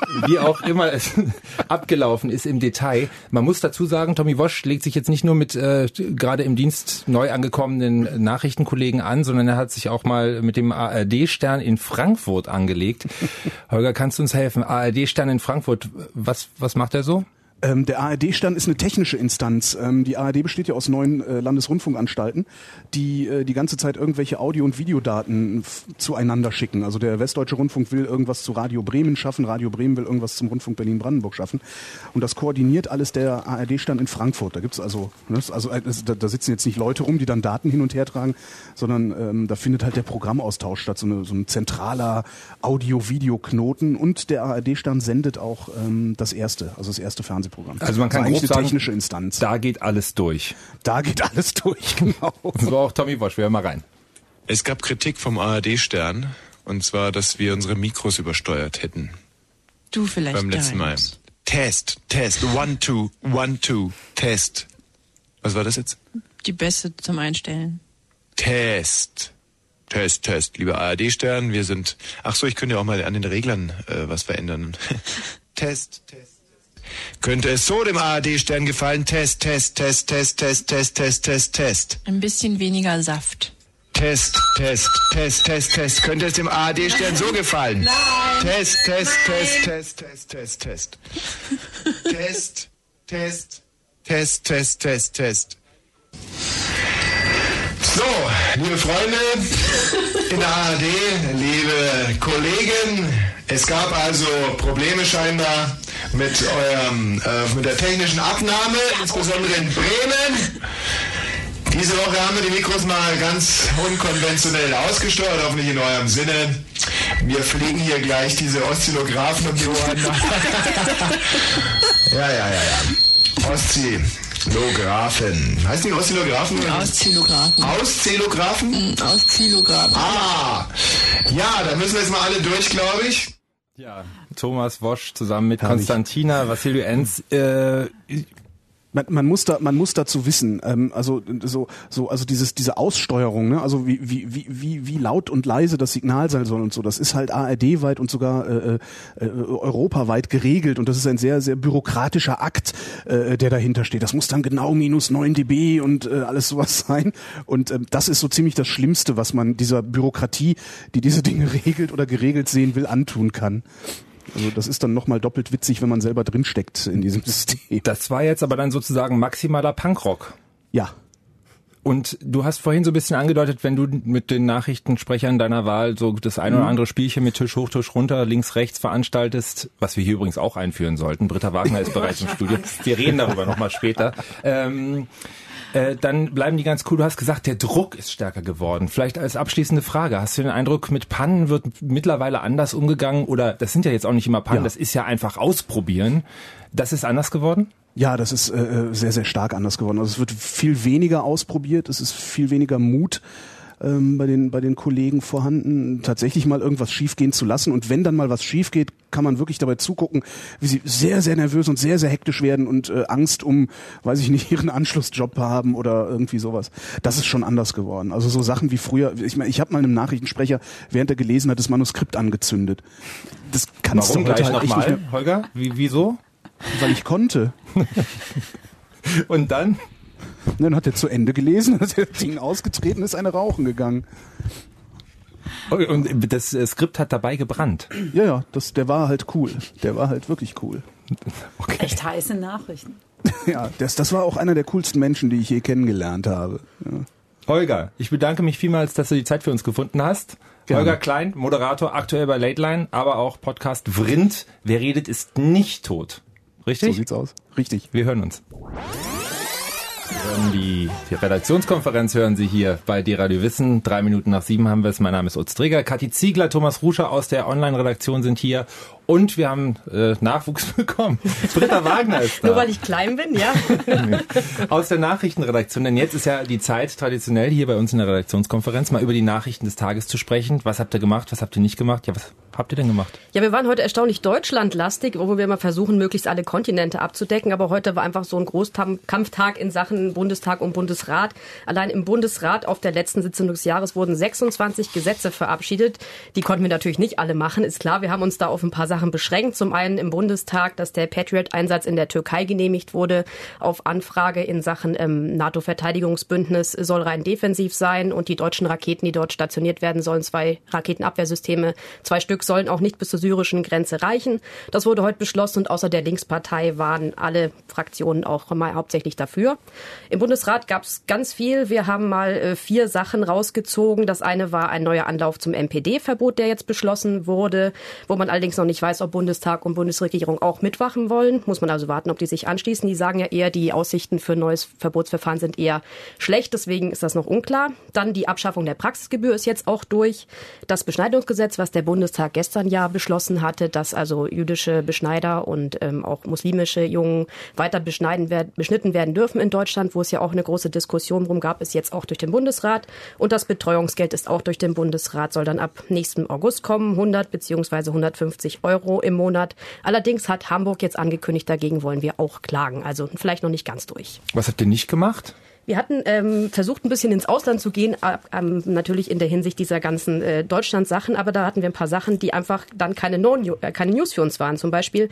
immer es abgelaufen ist im Detail. Man muss dazu sagen, Tommy Walsh legt sich jetzt nicht nur mit gerade im Dienst neu angekommenen Nachrichtenkollegen an, sondern er hat sich auch mal mit dem ARD-Stern in Frankfurt angelegt. Holger, kannst du uns helfen? ARD-Stern in Frankfurt, was macht er so? Der ARD-Stern ist eine technische Instanz. Die ARD besteht ja aus 9 Landesrundfunkanstalten, die die ganze Zeit irgendwelche Audio- und Videodaten zueinander schicken. Also der Westdeutsche Rundfunk will irgendwas zu Radio Bremen schaffen, Radio Bremen will irgendwas zum Rundfunk Berlin-Brandenburg schaffen. Und das koordiniert alles der ARD-Stern in Frankfurt. Da gibt's da sitzen jetzt nicht Leute rum, die dann Daten hin und her tragen, sondern da findet halt der Programmaustausch statt, so ein zentraler Audio-Video-Knoten. Und der ARD-Stern sendet auch das erste Fernsehprogramm. Also man kann grob sagen, technische Instanz. Da geht alles durch. Da geht alles durch, genau. So auch Tommy Walsh, wir hören mal rein. Es gab Kritik vom ARD-Stern, und zwar, dass wir unsere Mikros übersteuert hätten. Du vielleicht beim letzten Mal. Test, 1, 2, 1, 2, Test. Was war das jetzt? Die Beste zum Einstellen. Test, lieber ARD-Stern, wir sind... Ach so, ich könnte ja auch mal an den Reglern was verändern. Test. Könnte es so dem ARD-Stern gefallen? Test. Ein bisschen weniger Saft. Test. Könnte es dem ARD-Stern so gefallen? Nein. Test. So, liebe Freunde in der ARD, liebe Kollegen, es gab also Probleme scheinbar mit der technischen Abnahme, insbesondere in Bremen. Diese Woche haben wir die Mikros mal ganz unkonventionell ausgesteuert, hoffentlich in eurem Sinne. Wir fliegen hier gleich diese Oszillographen um die Ohren. Ja. Oszillographen. Heißt die Oszillographen? Oszillographen. Oszillographen? Oszillographen. Ah, ja, da müssen wir jetzt mal alle durch, glaube ich. Ja, Thomas Walsh zusammen mit Konstantina Vassiliou-Enz. Man muss dazu wissen, also diese Aussteuerung, ne, also wie laut und leise das Signal sein soll und so, das ist halt ARD-weit und sogar europaweit geregelt, und das ist ein sehr, sehr bürokratischer Akt, der dahinter steht. Das muss dann genau -9 dB und alles sowas sein, und das ist so ziemlich das Schlimmste, was man dieser Bürokratie, die diese Dinge regelt oder geregelt sehen will, antun kann. Also das ist dann nochmal doppelt witzig, wenn man selber drinsteckt in diesem System. Das war jetzt aber dann sozusagen maximaler Punkrock. Ja. Und du hast vorhin so ein bisschen angedeutet, wenn du mit den Nachrichtensprechern deiner Wahl so das ein oder andere Spielchen mit Tisch hoch, Tisch runter, links, rechts veranstaltest, was wir hier übrigens auch einführen sollten. Britta Wagner ist bereits im Studio. Wir reden darüber nochmal später. Dann bleiben die ganz cool. Du hast gesagt, der Druck ist stärker geworden. Vielleicht als abschließende Frage, hast du den Eindruck, mit Pannen wird mittlerweile anders umgegangen? Oder das sind ja jetzt auch nicht immer Pannen, das ist ja einfach ausprobieren. Das ist anders geworden? Ja, das ist sehr, sehr stark anders geworden. Also es wird viel weniger ausprobiert, es ist viel weniger Mut bei den Kollegen vorhanden, tatsächlich mal irgendwas schiefgehen zu lassen. Und wenn dann mal was schief geht, kann man wirklich dabei zugucken, wie sie sehr, sehr nervös und sehr, sehr hektisch werden und Angst um, weiß ich nicht, ihren Anschlussjob haben oder irgendwie sowas. Das ist schon anders geworden. Also so Sachen wie früher, ich habe mal einem Nachrichtensprecher, während er gelesen hat, das Manuskript angezündet. Das kannst du heute halt echt nicht mehr. Holger? Wieso? Weil ich konnte. Und dann? Dann hat er zu Ende gelesen, hat das Ding ausgetreten, ist eine rauchen gegangen. Und das Skript hat dabei gebrannt? Ja, der war halt cool. Der war halt wirklich cool. Okay. Echt heiße Nachrichten. Ja, das war auch einer der coolsten Menschen, die ich je kennengelernt habe. Ja. Holger, ich bedanke mich vielmals, dass du die Zeit für uns gefunden hast. Gerne. Holger Klein, Moderator, aktuell bei Late Line, aber auch Podcast Vrind. Wer redet, ist nicht tot. Richtig? So sieht's aus. Richtig. Wir hören uns. Die Redaktionskonferenz hören Sie hier bei D-Radio Wissen. 6:03 haben wir es. Mein Name ist Utz Träger. Kathi Ziegler, Thomas Ruscher aus der Online-Redaktion sind hier. Und wir haben Nachwuchs bekommen. Britta Wagner ist da. Nur weil ich klein bin, ja. Aus der Nachrichtenredaktion. Denn jetzt ist ja die Zeit, traditionell hier bei uns in der Redaktionskonferenz, mal über die Nachrichten des Tages zu sprechen. Was habt ihr gemacht? Was habt ihr nicht gemacht? Ja, was habt ihr denn gemacht? Ja, wir waren heute erstaunlich deutschlandlastig, wo wir mal versuchen, möglichst alle Kontinente abzudecken. Aber heute war einfach so ein Großkampftag in Sachen Bundestag und Bundesrat. Allein im Bundesrat auf der letzten Sitzung des Jahres wurden 26 Gesetze verabschiedet. Die konnten wir natürlich nicht alle machen. Ist klar, wir haben uns da auf ein paar Sachen beschränkt. Zum einen im Bundestag, dass der Patriot-Einsatz in der Türkei genehmigt wurde. Auf Anfrage in Sachen NATO-Verteidigungsbündnis soll rein defensiv sein. Und die deutschen Raketen, die dort stationiert werden sollen, 2 Raketenabwehrsysteme, 2 Stück, sollen auch nicht bis zur syrischen Grenze reichen. Das wurde heute beschlossen und außer der Linkspartei waren alle Fraktionen auch mal hauptsächlich dafür. Im Bundesrat gab es ganz viel. Wir haben mal 4 Sachen rausgezogen. Das eine war ein neuer Anlauf zum NPD-Verbot, der jetzt beschlossen wurde, wo man allerdings noch nicht weiß, ob Bundestag und Bundesregierung auch mitwachen wollen. Muss man also warten, ob die sich anschließen. Die sagen ja eher, die Aussichten für ein neues Verbotsverfahren sind eher schlecht. Deswegen ist das noch unklar. Dann die Abschaffung der Praxisgebühr ist jetzt auch durch. Das Beschneidungsgesetz, was der Bundestag gestern ja beschlossen hatte, dass also jüdische Beschneider und auch muslimische Jungen weiter beschnitten werden dürfen in Deutschland, wo es ja auch eine große Diskussion drum gab, ist jetzt auch durch den Bundesrat. Und das Betreuungsgeld ist auch durch den Bundesrat, soll dann ab nächsten August kommen, 100 bzw. 150 € im Monat. Allerdings hat Hamburg jetzt angekündigt, dagegen wollen wir auch klagen. Also vielleicht noch nicht ganz durch. Was habt ihr nicht gemacht? Wir hatten versucht, ein bisschen ins Ausland zu gehen, natürlich in der Hinsicht dieser ganzen Deutschland-Sachen, aber da hatten wir ein paar Sachen, die einfach dann keine News für uns waren. Zum Beispiel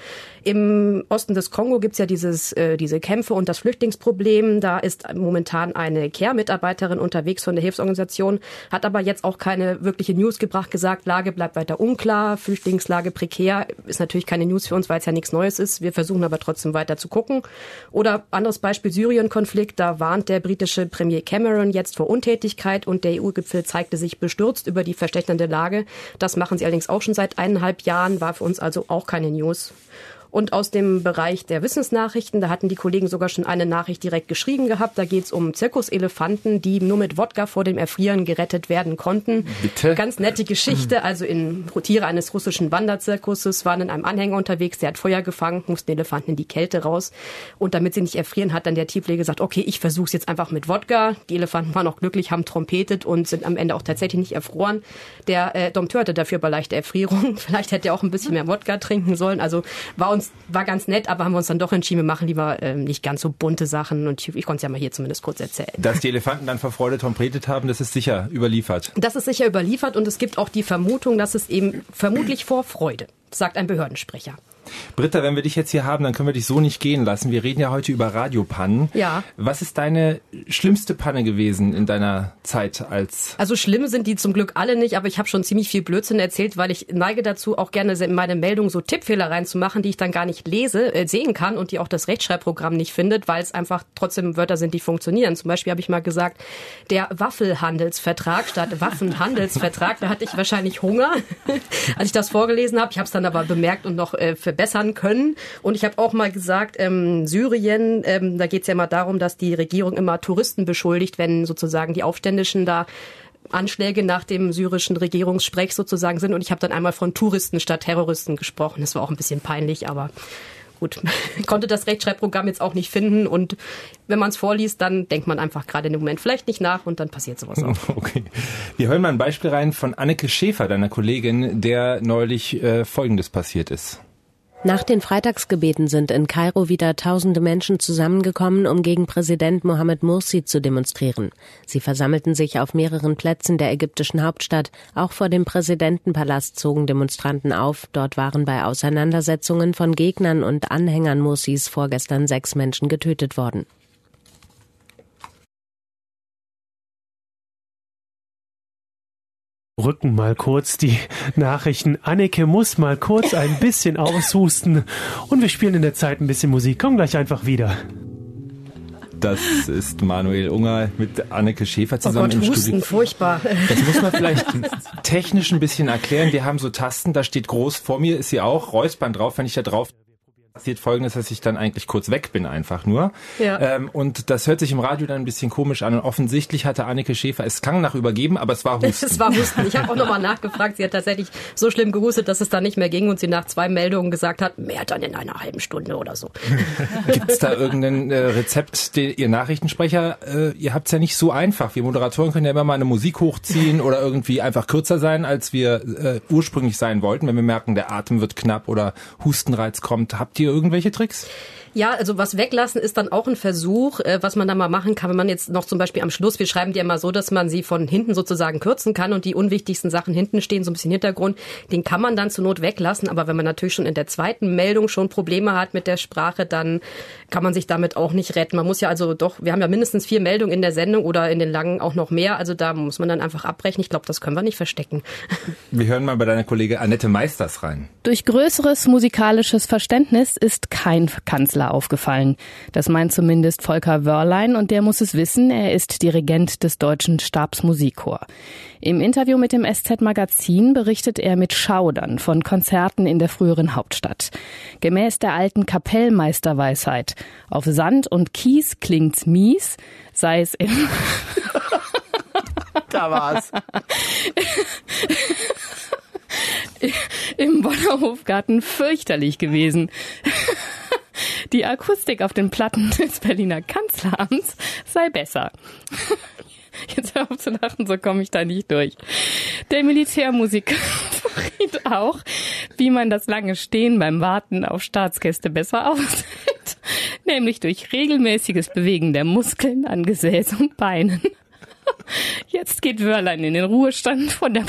im Osten des Kongo gibt's ja diese Kämpfe und das Flüchtlingsproblem. Da ist momentan eine Care-Mitarbeiterin unterwegs von der Hilfsorganisation, hat aber jetzt auch keine wirkliche News gebracht, gesagt, Lage bleibt weiter unklar, Flüchtlingslage prekär, ist natürlich keine News für uns, weil es ja nichts Neues ist. Wir versuchen aber trotzdem weiter zu gucken. Oder anderes Beispiel, Syrien-Konflikt, da warnt der britische Premier Cameron jetzt vor Untätigkeit und der EU-Gipfel zeigte sich bestürzt über die verschlechternde Lage. Das machen sie allerdings auch schon seit 1,5 Jahren, war für uns also auch keine News. Und aus dem Bereich der Wissensnachrichten, da hatten die Kollegen sogar schon eine Nachricht direkt geschrieben gehabt. Da geht es um Zirkuselefanten, die nur mit Wodka vor dem Erfrieren gerettet werden konnten. Bitte? Ganz nette Geschichte. Also Tiere eines russischen Wanderzirkuses waren in einem Anhänger unterwegs, der hat Feuer gefangen, mussten Elefanten in die Kälte raus. Und damit sie nicht erfrieren, hat dann der Tierpfleger gesagt, okay, ich versuche es jetzt einfach mit Wodka. Die Elefanten waren auch glücklich, haben trompetet und sind am Ende auch tatsächlich nicht erfroren. Der Dompteur hatte dafür aber leichte Erfrierung. Vielleicht hätte er auch ein bisschen mehr Wodka trinken sollen. Also war ganz nett, aber haben wir uns dann doch entschieden, wir machen lieber nicht ganz so bunte Sachen und ich konnte es ja mal hier zumindest kurz erzählen. Dass die Elefanten dann vor Freude trompetet haben, das ist sicher überliefert. Das ist sicher überliefert und es gibt auch die Vermutung, dass es eben vermutlich vor Freude, sagt ein Behördensprecher. Britta, wenn wir dich jetzt hier haben, dann können wir dich so nicht gehen lassen. Wir reden ja heute über Radiopannen. Ja. Was ist deine schlimmste Panne gewesen in deiner Zeit als... Also schlimm sind die zum Glück alle nicht, aber ich habe schon ziemlich viel Blödsinn erzählt, weil ich neige dazu, auch gerne in meine Meldung so Tippfehler reinzumachen, die ich dann gar nicht sehen kann und die auch das Rechtschreibprogramm nicht findet, weil es einfach trotzdem Wörter sind, die funktionieren. Zum Beispiel habe ich mal gesagt, der Waffelhandelsvertrag statt Waffenhandelsvertrag. Da hatte ich wahrscheinlich Hunger, als ich das vorgelesen habe. Ich habe es dann aber bemerkt und noch verbessern können. Und ich habe auch mal gesagt, Syrien, da geht es ja immer darum, dass die Regierung immer Touristen beschuldigt, wenn sozusagen die Aufständischen da Anschläge nach dem syrischen Regierungssprech sozusagen sind. Und ich habe dann einmal von Touristen statt Terroristen gesprochen. Das war auch ein bisschen peinlich, aber gut, konnte das Rechtschreibprogramm jetzt auch nicht finden und wenn man es vorliest, dann denkt man einfach gerade in dem Moment vielleicht nicht nach und dann passiert sowas auch. Okay. Wir hören mal ein Beispiel rein von Anneke Schäfer, deiner Kollegin, der neulich Folgendes passiert ist. Nach den Freitagsgebeten sind in Kairo wieder tausende Menschen zusammengekommen, um gegen Präsident Mohamed Morsi zu demonstrieren. Sie versammelten sich auf mehreren Plätzen der ägyptischen Hauptstadt. Auch vor dem Präsidentenpalast zogen Demonstranten auf. Dort waren bei Auseinandersetzungen von Gegnern und Anhängern Morsis vorgestern 6 Menschen getötet worden. Rücken mal kurz die Nachrichten. Anneke muss mal kurz ein bisschen aushusten und wir spielen in der Zeit ein bisschen Musik. Komm gleich einfach wieder. Das ist Manuel Unger mit Anneke Schäfer zusammen im Husten, Studio. Furchtbar. Das muss man vielleicht technisch ein bisschen erklären. Wir haben so Tasten, da steht groß, vor mir ist sie auch, Räuspern drauf. Wenn ich da drauf passiert Folgendes, dass ich dann eigentlich kurz weg bin, einfach nur. Ja. Und das hört sich im Radio dann ein bisschen komisch an. Und offensichtlich hatte Anneke Schäfer, es klang nach Übergeben, aber es war Husten. Es war Husten. Ich habe auch nochmal nachgefragt. Sie hat tatsächlich so schlimm gehustet, dass es dann nicht mehr ging und sie nach 2 Meldungen gesagt hat, mehr dann in einer halben Stunde oder so. Gibt es da irgendein Rezept, ihr Nachrichtensprecher, ihr habt es ja nicht so einfach. Wir Moderatoren können ja immer mal eine Musik hochziehen oder irgendwie einfach kürzer sein, als wir ursprünglich sein wollten, wenn wir merken, der Atem wird knapp oder Hustenreiz kommt. Habt ihr irgendwelche Tricks? Ja, also was weglassen ist dann auch ein Versuch, was man da mal machen kann, wenn man jetzt noch zum Beispiel am Schluss, wir schreiben die immer so, dass man sie von hinten sozusagen kürzen kann und die unwichtigsten Sachen hinten stehen, so ein bisschen Hintergrund, den kann man dann zur Not weglassen, aber wenn man natürlich schon in der zweiten Meldung schon Probleme hat mit der Sprache, dann kann man sich damit auch nicht retten. Man muss ja also doch, wir haben ja mindestens 4 Meldungen in der Sendung oder in den langen auch noch mehr, also da muss man dann einfach abbrechen. Ich glaube, das können wir nicht verstecken. Wir hören mal bei deiner Kollegin Annette Meisters rein. Durch größeres musikalisches Verständnis ist kein Kanzler aufgefallen. Das meint zumindest Volker Wörlein und der muss es wissen, er ist Dirigent des Deutschen Stabsmusikchor. Im Interview mit dem SZ-Magazin berichtet er mit Schaudern von Konzerten in der früheren Hauptstadt. Gemäß der alten Kapellmeisterweisheit, auf Sand und Kies klingt's mies, sei es im... Da war's. Im Bonner Hofgarten fürchterlich gewesen. Die Akustik auf den Platten des Berliner Kanzleramts sei besser. Jetzt hör auf zu lachen, so komme ich da nicht durch. Der Militärmusiker verriet auch, wie man das lange Stehen beim Warten auf Staatsgäste besser aushält. Nämlich durch regelmäßiges Bewegen der Muskeln an Gesäß und Beinen. Jetzt geht Wörlein in den Ruhestand von der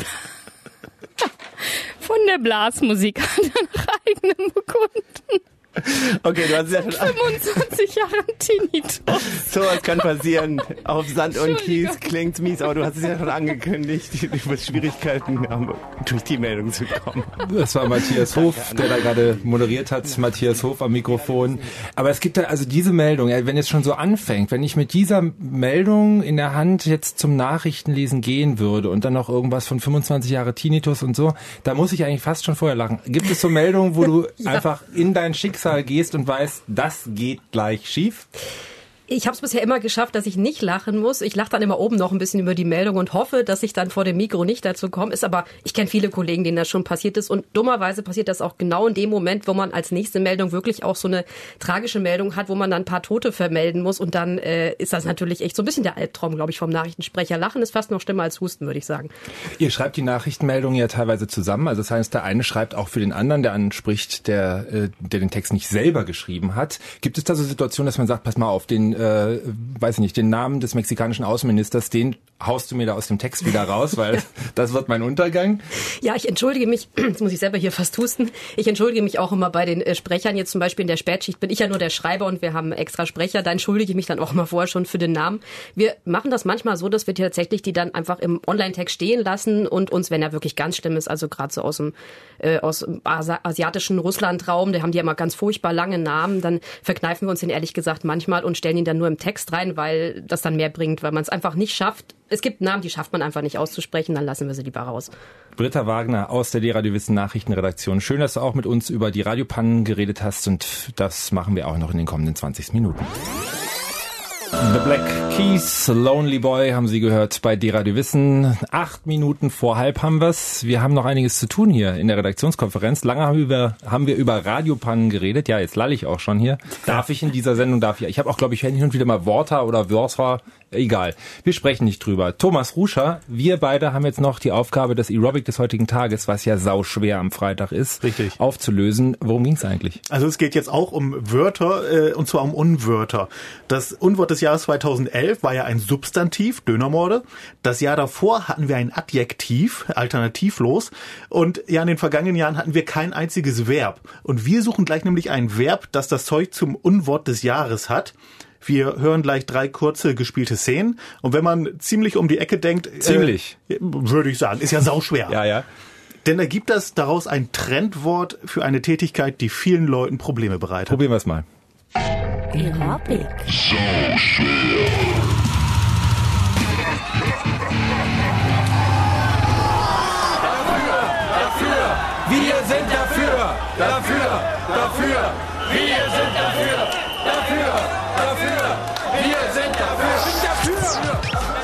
Blasmusik hat er nach eigenem Bekunden. Okay, du hast es ja schon 25 Jahre Tinnitus. So was kann passieren. Auf Sand und Kies klingt's mies, aber du hast es ja schon angekündigt, du wirst Schwierigkeiten haben, durch die Meldung zu kommen. Das war Matthias Hof, der da gerade moderiert hat. Matthias Hof am Mikrofon. Aber es gibt da also diese Meldung, wenn es schon so anfängt, wenn ich mit dieser Meldung in der Hand jetzt zum Nachrichtenlesen gehen würde und dann noch irgendwas von 25 Jahre Tinnitus und so, da muss ich eigentlich fast schon vorher lachen. Gibt es so Meldungen, wo du einfach in dein Schicksal gehst und weißt, das geht gleich schief? Ich habe es bisher immer geschafft, dass ich nicht lachen muss. Ich lache dann immer oben noch ein bisschen über die Meldung und hoffe, dass ich dann vor dem Mikro nicht dazu komme. Ist aber, ich kenne viele Kollegen, denen das schon passiert ist. Und dummerweise passiert das auch genau in dem Moment, wo man als nächste Meldung wirklich auch so eine tragische Meldung hat, wo man dann ein paar Tote vermelden muss. Und dann ist das natürlich echt so ein bisschen der Albtraum, glaube ich, vom Nachrichtensprecher. Lachen ist fast noch schlimmer als Husten, würde ich sagen. Ihr schreibt die Nachrichtenmeldungen ja teilweise zusammen. Also das heißt, der eine schreibt auch für den anderen, der anspricht, der den Text nicht selber geschrieben hat. Gibt es da so Situationen, dass man sagt, pass mal auf, den weiß ich nicht, den Namen des mexikanischen Außenministers, den haust du mir da aus dem Text wieder raus, weil das wird mein Untergang. Ja, ich entschuldige mich, jetzt muss ich selber hier fast husten, ich entschuldige mich auch immer bei den Sprechern, jetzt zum Beispiel in der Spätschicht bin ich ja nur der Schreiber und wir haben extra Sprecher, da entschuldige ich mich dann auch immer vorher schon für den Namen. Wir machen das manchmal so, dass wir tatsächlich die dann einfach im Online-Text stehen lassen und uns, wenn er wirklich ganz schlimm ist, also gerade so aus dem asiatischen Russlandraum, da haben die ja immer ganz furchtbar lange Namen, dann verkneifen wir uns den ehrlich gesagt manchmal und stellen ihn dann nur im Text rein, weil das dann mehr bringt, weil man es einfach nicht schafft. Es gibt Namen, die schafft man einfach nicht auszusprechen, dann lassen wir sie lieber raus. Britta Wagner aus der D-Radio Wissen Nachrichtenredaktion. Schön, dass du auch mit uns über die Radiopannen geredet hast und das machen wir auch noch in den kommenden 20 Minuten. The Black Keys, Lonely Boy haben Sie gehört bei D-Radio Wissen. 8 Minuten vor halb haben wir's. Wir haben noch einiges zu tun hier in der Redaktionskonferenz. Lange haben wir über Radiopannen geredet. Ja, jetzt lalle ich auch schon hier. Darf ich in dieser Sendung, ich habe auch, glaube ich, hin und wieder mal Wörter oder Wörter. Egal. Wir sprechen nicht drüber. Thomas Ruscher, wir beide haben jetzt noch die Aufgabe, das Aerobic des heutigen Tages, was ja sauschwer am Freitag ist, richtig, aufzulösen. Worum ging's eigentlich? Also es geht jetzt auch um Wörter, und zwar um Unwörter. Das Unwort des Jahres 2011 war ja ein Substantiv, Dönermorde. Das Jahr davor hatten wir ein Adjektiv, alternativlos. Und ja, in den vergangenen Jahren hatten wir kein einziges Verb. Und wir suchen gleich nämlich ein Verb, das das Zeug zum Unwort des Jahres hat. Wir hören gleich 3 kurze gespielte Szenen. Und wenn man ziemlich um die Ecke denkt... würde ich sagen. Ist ja sauschwer. Ja. Denn ergibt das daraus ein Trendwort für eine Tätigkeit, die vielen Leuten Probleme bereitet. Probieren wir es mal. Aerobic. Sauschwer. Dafür. Wir sind dafür. Dafür. Wir sind dafür. Wir sind dafür.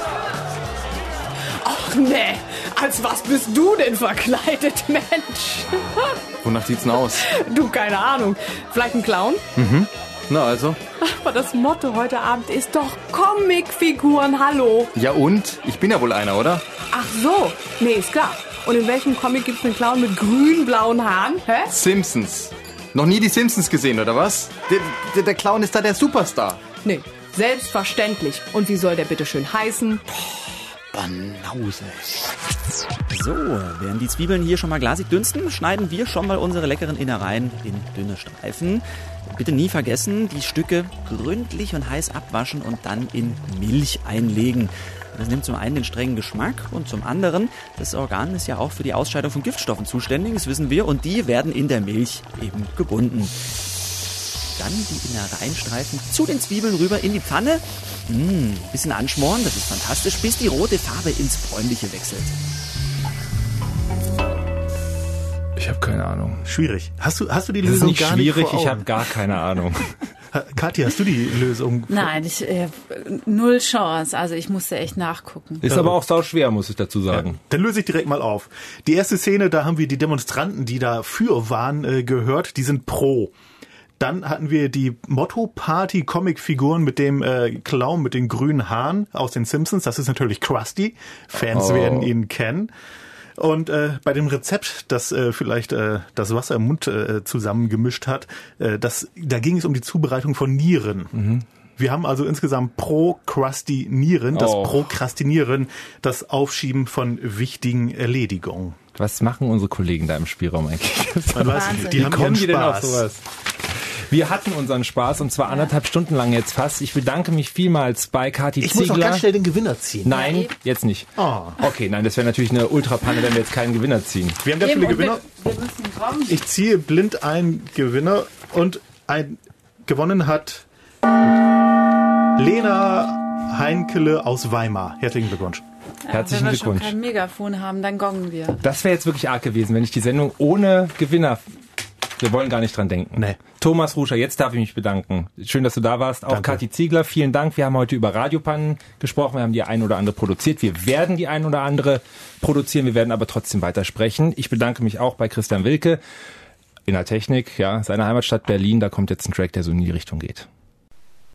Ach nee, als was bist du denn verkleidet, Mensch? Wonach sieht's denn aus? Du, keine Ahnung. Vielleicht ein Clown? Mhm. Na also? Aber das Motto heute Abend ist doch Comicfiguren, hallo. Ja und? Ich bin ja wohl einer, oder? Ach so, nee, ist klar. Und in welchem Comic gibt's einen Clown mit grün-blauen Haaren? Hä? Simpsons. Noch nie die Simpsons gesehen, oder was? Der Clown ist da der Superstar. Nee, selbstverständlich. Und wie soll der bitte schön heißen? Banause. So, während die Zwiebeln hier schon mal glasig dünsten, schneiden wir schon mal unsere leckeren Innereien in dünne Streifen. Bitte nie vergessen, die Stücke gründlich und heiß abwaschen und dann in Milch einlegen. Das nimmt zum einen den strengen Geschmack und zum anderen, das Organ ist ja auch für die Ausscheidung von Giftstoffen zuständig, das wissen wir, und die werden in der Milch eben gebunden. Dann die Innereienstreifen zu den Zwiebeln rüber in die Pfanne. Bisschen anschmoren, das ist fantastisch, bis die rote Farbe ins Bräunliche wechselt. Ich habe keine Ahnung. Schwierig. Hast du die Lösung? Das ist nicht gar schwierig, nicht vor Augen? Ich habe gar keine Ahnung. Kathi, hast du die Lösung? Nein, null Chance. Also ich musste echt nachgucken. Ist aber auch sauschwer, muss ich dazu sagen. Ja, dann löse ich direkt mal auf. Die erste Szene, da haben wir die Demonstranten, die dafür waren, gehört. Die sind pro. Dann hatten wir die Motto-Party-Comic-Figuren mit dem Clown mit den grünen Haaren aus den Simpsons. Das ist natürlich Krusty. Fans werden ihn kennen. Und bei dem Rezept, das vielleicht das Wasser im Mund zusammengemischt hat, da ging es um die Zubereitung von Nieren. Mhm. Wir haben also insgesamt Prokrastinieren, das Prokrastinieren, das Aufschieben von wichtigen Erledigungen. Was machen unsere Kollegen da im Spielraum eigentlich? Die haben kommen Spaß. Die denn auf sowas? Wir hatten unseren Spaß und zwar 1,5 Stunden lang jetzt fast. Ich bedanke mich vielmals bei Kathi Ziegler. Ich muss auch ganz schnell den Gewinner ziehen. Nein, jetzt nicht. Oh. Okay, nein, das wäre natürlich eine Ultrapanne, wenn wir jetzt keinen Gewinner ziehen. Wir haben ganz viele Gewinner. Wir müssen kommen. Ich ziehe blind einen Gewinner und gewonnen hat Lena Heinkele aus Weimar. Herzlichen Glückwunsch. Herzlichen Glückwunsch. Wenn wir schon kein Megafon haben, dann gongen wir. Das wäre jetzt wirklich arg gewesen, wenn ich die Sendung ohne Gewinner... Wir wollen gar nicht dran denken. Nee. Thomas Ruscher, jetzt darf ich mich bedanken. Schön, dass du da warst. Auch Kathi Ziegler, vielen Dank. Wir haben heute über Radiopannen gesprochen. Wir haben die ein oder andere produziert. Wir werden die ein oder andere produzieren. Wir werden aber trotzdem weitersprechen. Ich bedanke mich auch bei Christian Wilke in der Technik, ja, seiner Heimatstadt Berlin. Da kommt jetzt ein Track, der so in die Richtung geht.